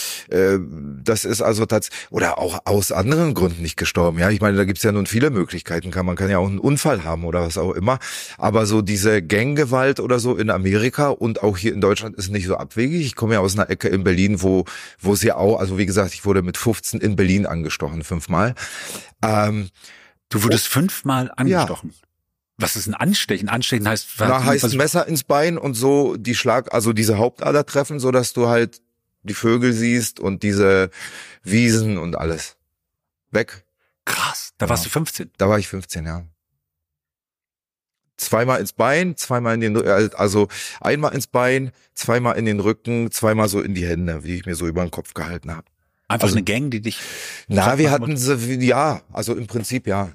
das ist also oder auch aus anderen Gründen nicht gestorben. Ja, ich meine, da gibt's ja nun viele Möglichkeiten. Man kann ja auch einen Unfall haben oder was auch immer. Aber so diese Ganggewalt oder so in Amerika und auch hier in Deutschland ist nicht so abwegig. Ich komme ja aus einer Ecke in Berlin, wo es ja auch, also wie gesagt, ich wurde mit 15 in Berlin angestochen, 5-mal. Du wurdest 5-mal angestochen? Ja. Was ist ein Anstechen? Anstechen heißt... Heißt Messer ins Bein und so also diese Hauptader treffen, so dass du halt die Vögel siehst und diese Wiesen und alles. Weg. Krass, da warst du 15. Da war ich 15, ja. Zweimal ins Bein, zweimal in den, also einmal ins Bein, zweimal in den Rücken, zweimal so in die Hände, wie ich mir so über den Kopf gehalten habe. Einfach eine Gang, die dich... Wir hatten also im Prinzip ja.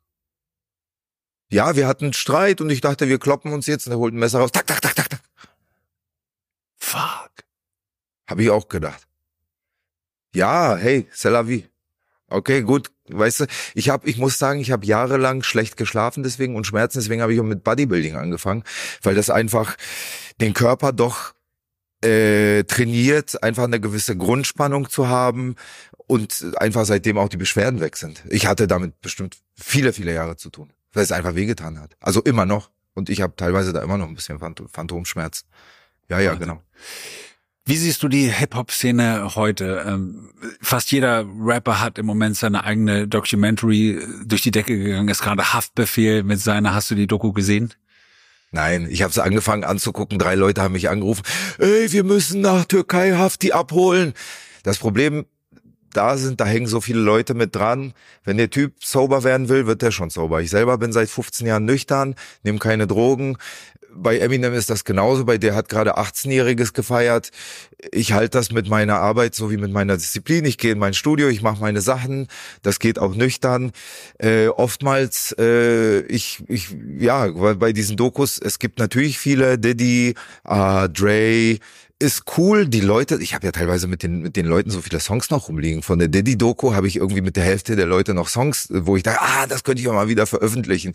Ja, wir hatten Streit und ich dachte, wir kloppen uns jetzt und er holt ein Messer raus. Tak, tak, tak, tak, tak. Fuck. Habe ich auch gedacht. Ja, hey, c'est la vie. Okay, gut, weißt du, ich muss sagen, ich habe jahrelang schlecht geschlafen deswegen und Schmerzen, deswegen habe ich auch mit Bodybuilding angefangen, weil das einfach den Körper doch trainiert, einfach eine gewisse Grundspannung zu haben und einfach seitdem auch die Beschwerden weg sind. Ich hatte damit bestimmt viele, viele Jahre zu tun, weil es einfach wehgetan hat. Also immer noch. Und ich habe teilweise da immer noch ein bisschen Phantomschmerz. Ja, genau. Wie siehst du die Hip-Hop-Szene heute? Fast jeder Rapper hat im Moment seine eigene Documentary durch die Decke gegangen. Ist gerade Haftbefehl mit seiner, hast du die Doku gesehen? Nein, ich habe es angefangen anzugucken. 3 Leute haben mich angerufen. Ey, wir müssen nach Türkei Hafti abholen. Das Problem da hängen so viele Leute mit dran. Wenn der Typ sober werden will, wird der schon sober. Ich selber bin seit 15 Jahren nüchtern, nehme keine Drogen. Bei Eminem ist das genauso, der hat gerade 18-Jähriges gefeiert. Ich halte das mit meiner Arbeit so wie mit meiner Disziplin. Ich gehe in mein Studio, ich mache meine Sachen, das geht auch nüchtern. Oftmals, bei diesen Dokus, es gibt natürlich viele, Diddy, Dre, ist cool, die Leute, ich habe ja teilweise mit den Leuten so viele Songs noch rumliegen. Von der Diddy-Doku habe ich irgendwie mit der Hälfte der Leute noch Songs, wo ich dachte, das könnte ich auch mal wieder veröffentlichen.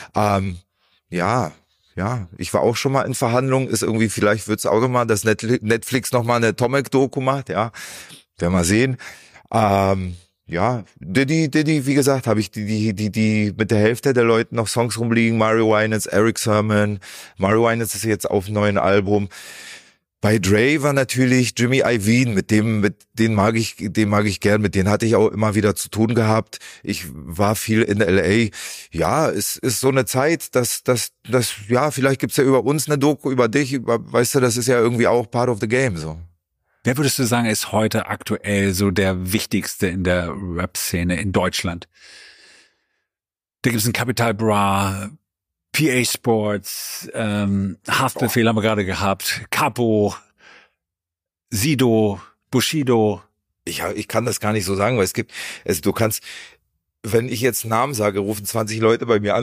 Ja, ich war auch schon mal in Verhandlungen, ist irgendwie, vielleicht wird's auch nochmal, dass Netflix nochmal eine Tomek-Doku macht, ja, werden wir sehen. Diddy, wie gesagt, habe ich die mit der Hälfte der Leute noch Songs rumliegen, Mario Winans, Eric Sermon, Mario Winans ist jetzt auf einem neuen Album. Bei Dre war natürlich Jimmy Iovine, den mag ich gern, mit denen hatte ich auch immer wieder zu tun gehabt. Ich war viel in LA. Ja, es ist so eine Zeit, dass vielleicht gibt's ja über uns eine Doku, über dich, weißt du, das ist ja irgendwie auch part of the game, so. Wer würdest du sagen, ist heute aktuell so der Wichtigste in der Rap-Szene in Deutschland? Da gibt's einen Capital Bra, PA Sports, Haftbefehl haben wir gerade gehabt, Capo, Sido, Bushido. Ich kann das gar nicht so sagen, weil du kannst, wenn ich jetzt Namen sage, rufen 20 Leute bei mir an.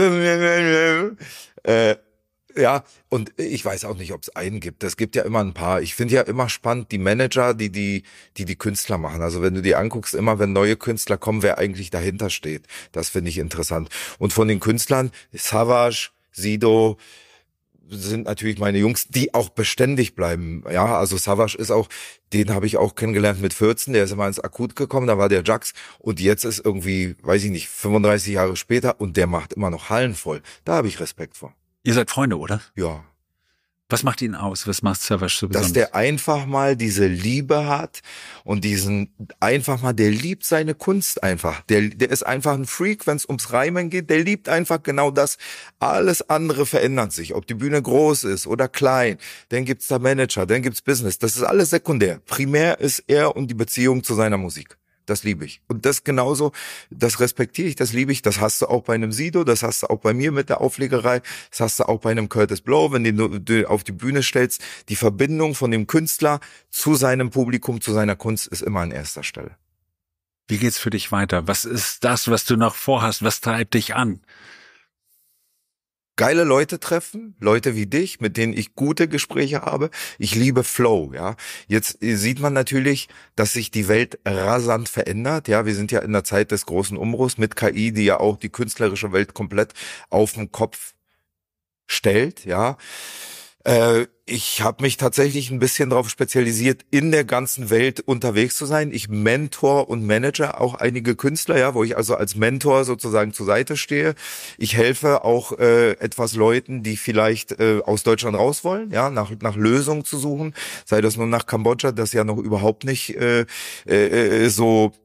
Ja, und ich weiß auch nicht, ob es einen gibt. Es gibt ja immer ein paar. Ich finde ja immer spannend, die Manager, die Künstler machen. Also wenn du dir anguckst, immer wenn neue Künstler kommen, wer eigentlich dahinter steht. Das finde ich interessant. Und von den Künstlern, Savage, Sido, sind natürlich meine Jungs, die auch beständig bleiben. Ja, also Savage ist auch, den habe ich auch kennengelernt mit 14, der ist immer ins Akut gekommen, da war der Jax und jetzt ist irgendwie, weiß ich nicht, 35 Jahre später und der macht immer noch Hallen voll. Da habe ich Respekt vor. Ihr seid Freunde, oder? Ja. Was macht ihn aus? Was macht Savage so besonders? Dass der einfach mal diese Liebe hat und der liebt seine Kunst einfach. Der ist einfach ein Freak, wenn es ums Reimen geht. Der liebt einfach genau das. Alles andere verändert sich. Ob die Bühne groß ist oder klein. Dann gibt's da Manager, dann gibt's Business. Das ist alles sekundär. Primär ist er und die Beziehung zu seiner Musik. Das liebe ich. Und das genauso, das respektiere ich, das liebe ich. Das hast du auch bei einem Sido, das hast du auch bei mir mit der Auflegerei, das hast du auch bei einem Curtis Blow, wenn du auf die Bühne stellst. Die Verbindung von dem Künstler zu seinem Publikum, zu seiner Kunst ist immer an erster Stelle. Wie geht's für dich weiter? Was ist das, was du noch vorhast? Was treibt dich an? Geile Leute treffen, Leute wie dich, mit denen ich gute Gespräche habe. Ich liebe Flow, ja. Jetzt sieht man natürlich, dass sich die Welt rasant verändert, ja. Wir sind ja in der Zeit des großen Umbruchs mit KI, die ja auch die künstlerische Welt komplett auf den Kopf stellt, ja. Ich habe mich tatsächlich ein bisschen darauf spezialisiert, in der ganzen Welt unterwegs zu sein. Ich mentor und manage auch einige Künstler, ja, wo ich also als Mentor sozusagen zur Seite stehe. Ich helfe auch etwas Leuten, die vielleicht aus Deutschland raus wollen, ja, nach Lösungen zu suchen. Sei das nur nach Kambodscha, das ja noch überhaupt nicht so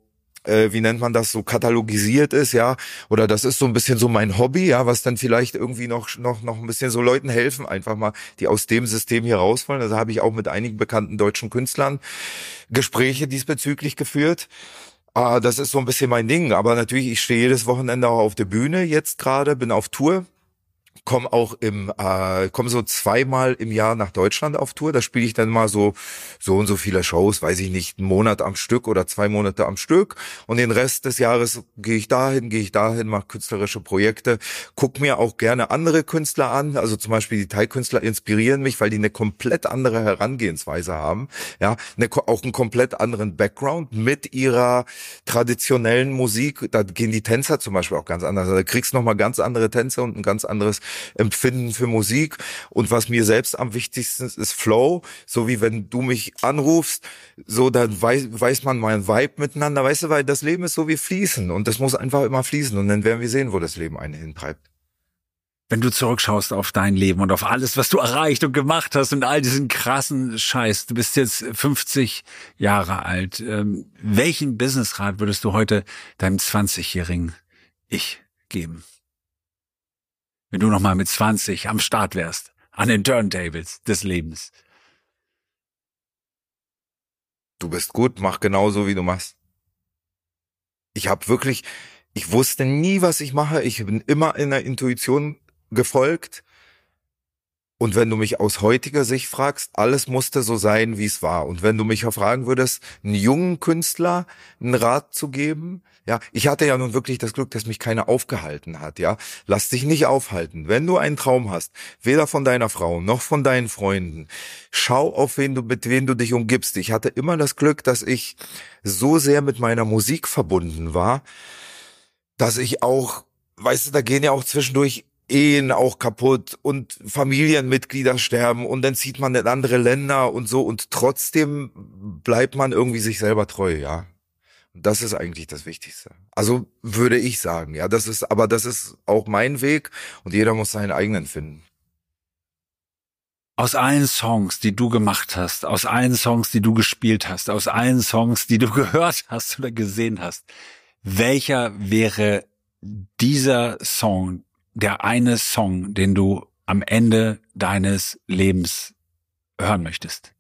wie nennt man das, so katalogisiert ist, ja, oder das ist so ein bisschen so mein Hobby, ja, was dann vielleicht irgendwie noch ein bisschen so Leuten helfen, einfach mal, die aus dem System hier raus wollen. Also habe ich auch mit einigen bekannten deutschen Künstlern Gespräche diesbezüglich geführt. Das ist so ein bisschen mein Ding, aber natürlich, ich stehe jedes Wochenende auch auf der Bühne jetzt gerade, bin auf Tour. Komm so zweimal im Jahr nach Deutschland auf Tour. Da spiele ich dann mal so und so viele Shows, weiß ich nicht, einen Monat am Stück oder 2 Monate am Stück. Und den Rest des Jahres gehe ich dahin, mache künstlerische Projekte, guck mir auch gerne andere Künstler an. Also zum Beispiel die Thai-Künstler inspirieren mich, weil die eine komplett andere Herangehensweise haben. Ja, auch einen komplett anderen Background mit ihrer traditionellen Musik. Da gehen die Tänzer zum Beispiel auch ganz anders. Also da kriegst du nochmal ganz andere Tänze und ein ganz anderes Empfinden für Musik. Und was mir selbst am wichtigsten ist Flow. So wie wenn du mich anrufst, so dann weiß man meinen Vibe miteinander. Weißt du, weil das Leben ist so wie Fließen und das muss einfach immer fließen und dann werden wir sehen, wo das Leben einen hintreibt. Wenn du zurückschaust auf dein Leben und auf alles, was du erreicht und gemacht hast und all diesen krassen Scheiß, du bist jetzt 50 Jahre alt. Welchen Businessrat würdest du heute deinem 20-jährigen Ich geben? Wenn du nochmal mit 20 am Start wärst, an den Turntables des Lebens. Du bist gut, mach genauso, wie du machst. Ich wusste nie, was ich mache. Ich bin immer in der Intuition gefolgt. Und wenn du mich aus heutiger Sicht fragst, alles musste so sein, wie es war. Und wenn du mich fragen würdest, einen jungen Künstler einen Rat zu geben, ja, ich hatte ja nun wirklich das Glück, dass mich keiner aufgehalten hat, ja. Lass dich nicht aufhalten. Wenn du einen Traum hast, weder von deiner Frau noch von deinen Freunden, schau auf mit wem du dich umgibst. Ich hatte immer das Glück, dass ich so sehr mit meiner Musik verbunden war, dass ich auch, weißt du, da gehen ja auch zwischendurch Ehen auch kaputt und Familienmitglieder sterben und dann zieht man in andere Länder und so und trotzdem bleibt man irgendwie sich selber treu, ja. Das ist eigentlich das Wichtigste. Also würde ich sagen, ja, das ist auch mein Weg und jeder muss seinen eigenen finden. Aus allen Songs, die du gemacht hast, aus allen Songs, die du gespielt hast, aus allen Songs, die du gehört hast oder gesehen hast, welcher wäre dieser Song, der eine Song, den du am Ende deines Lebens hören möchtest?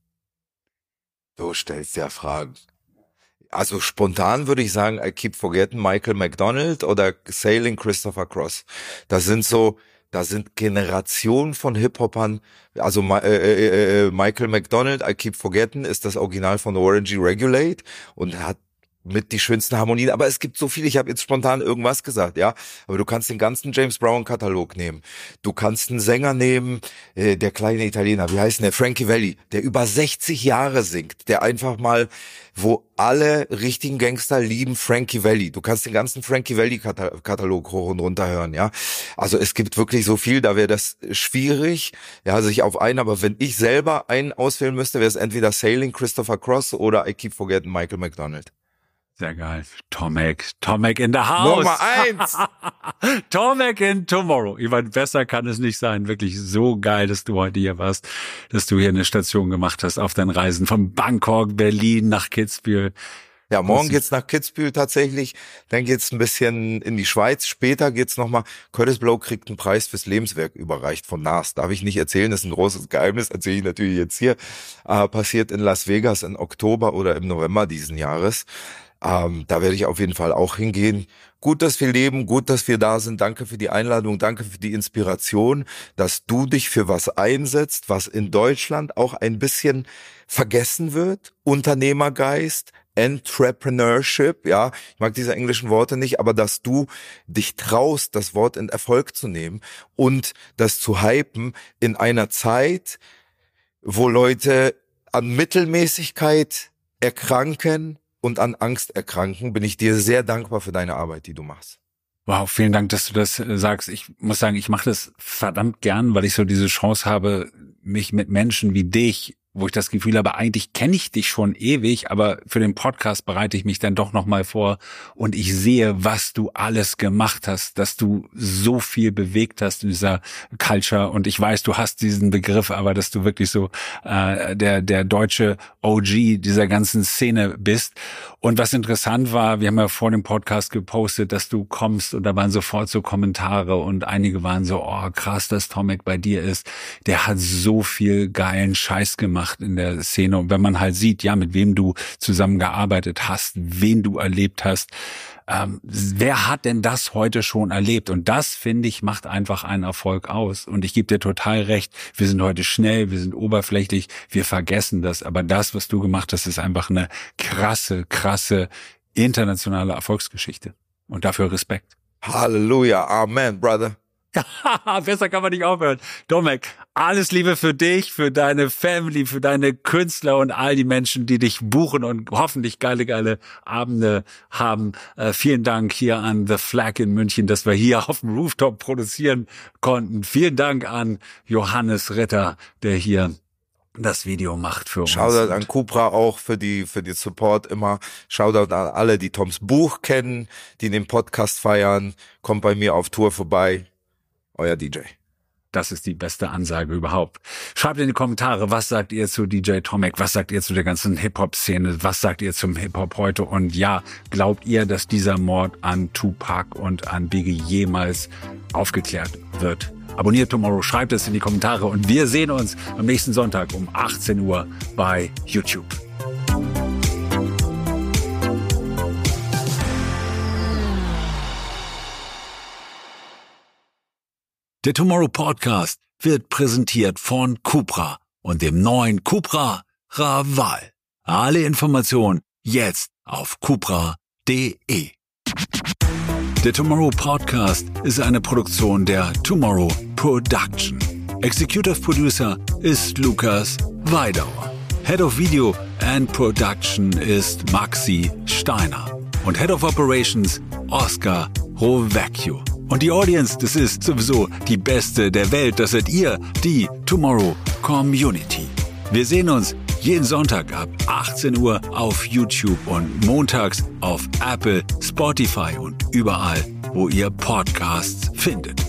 Du stellst ja Fragen. Also spontan würde ich sagen, I Keep Forgetting Michael McDonald oder Sailing Christopher Cross. Da sind Generationen von Hip-Hopern, also Michael McDonald, I Keep Forgetting ist das Original von Warren G. Regulate und hat mit die schönsten Harmonien, aber es gibt so viel, ich habe jetzt spontan irgendwas gesagt, ja, aber du kannst den ganzen James Brown Katalog nehmen, du kannst einen Sänger nehmen, der kleine Italiener, wie heißt denn der, Frankie Valli, der über 60 Jahre singt, der einfach mal, wo alle richtigen Gangster lieben Frankie Valli, du kannst den ganzen Frankie Valli Katalog hoch und runter hören, ja, also es gibt wirklich so viel, da wäre das schwierig, ja, sich auf einen, aber wenn ich selber einen auswählen müsste, wäre es entweder Sailing Christopher Cross oder I Keep Forgetting Michael McDonald. Sehr geil. Tomek in the house. Nummer 1. Tomek in Tomorrow. Ich meine, besser kann es nicht sein. Wirklich so geil, dass du heute hier warst, dass du hier eine Station gemacht hast auf deinen Reisen von Bangkok, Berlin nach Kitzbühel. Ja, morgen geht's nach Kitzbühel tatsächlich, dann geht's ein bisschen in die Schweiz, später geht's nochmal, Curtis Blow kriegt einen Preis fürs Lebenswerk überreicht von Nas, darf ich nicht erzählen, das ist ein großes Geheimnis, erzähle ich natürlich jetzt hier, passiert in Las Vegas im Oktober oder im November diesen Jahres. Da werde ich auf jeden Fall auch hingehen. Gut, dass wir leben, gut, dass wir da sind. Danke für die Einladung, danke für die Inspiration, dass du dich für was einsetzt, was in Deutschland auch ein bisschen vergessen wird. Unternehmergeist, Entrepreneurship, ja, ich mag diese englischen Worte nicht, aber dass du dich traust, das Wort in Erfolg zu nehmen und das zu hypen in einer Zeit, wo Leute an Mittelmäßigkeit erkranken, und an Angst erkranken, bin ich dir sehr dankbar für deine Arbeit, die du machst. Wow, vielen Dank, dass du das sagst. Ich muss sagen, ich mache das verdammt gern, weil ich so diese Chance habe, mich mit Menschen wie dich wo ich das Gefühl habe, eigentlich kenne ich dich schon ewig, aber für den Podcast bereite ich mich dann doch nochmal vor und ich sehe, was du alles gemacht hast, dass du so viel bewegt hast in dieser Culture und ich weiß, du hast diesen Begriff, aber dass du wirklich so der deutsche OG dieser ganzen Szene bist. Und was interessant war, wir haben ja vor dem Podcast gepostet, dass du kommst und da waren sofort so Kommentare und einige waren so, oh krass, dass Tomek bei dir ist. Der hat so viel geilen Scheiß gemacht in der Szene. Und wenn man halt sieht, ja, mit wem du zusammengearbeitet hast, wen du erlebt hast, wer hat denn das heute schon erlebt? Und das, finde ich, macht einfach einen Erfolg aus. Und ich gebe dir total recht, wir sind heute schnell, wir sind oberflächlich, wir vergessen das. Aber das, was du gemacht hast, ist einfach eine krasse internationale Erfolgsgeschichte. Und dafür Respekt. Halleluja, Amen, Brother. Besser kann man nicht aufhören. Tomek, alles Liebe für dich, für deine Family, für deine Künstler und all die Menschen, die dich buchen und hoffentlich geile Abende haben. Vielen Dank hier an The Flag in München, dass wir hier auf dem Rooftop produzieren konnten. Vielen Dank an Johannes Ritter, der hier das Video macht für uns. Shoutout an Cupra auch für die Support immer. Shoutout an alle, die Toms Buch kennen, die den Podcast feiern. Kommt bei mir auf Tour vorbei. Euer DJ. Das ist die beste Ansage überhaupt. Schreibt in die Kommentare, was sagt ihr zu DJ Tomek? Was sagt ihr zu der ganzen Hip-Hop-Szene? Was sagt ihr zum Hip-Hop heute? Und ja, glaubt ihr, dass dieser Mord an Tupac und an Biggie jemals aufgeklärt wird? Abonniert Tomorrow, schreibt es in die Kommentare und wir sehen uns am nächsten Sonntag um 18 Uhr bei YouTube. Der Tomorrow Podcast wird präsentiert von Cupra und dem neuen Cupra Raval. Alle Informationen jetzt auf cupra.de. Der Tomorrow Podcast ist eine Produktion der Tomorrow Production. Executive Producer ist Lukas Weidauer. Head of Video and Production ist Maxi Steiner. Und Head of Operations Oscar Rovecchio. Und die Audience, das ist sowieso die beste der Welt. Das seid ihr, die Tomorrow Community. Wir sehen uns jeden Sonntag ab 18 Uhr auf YouTube und montags auf Apple, Spotify und überall, wo ihr Podcasts findet.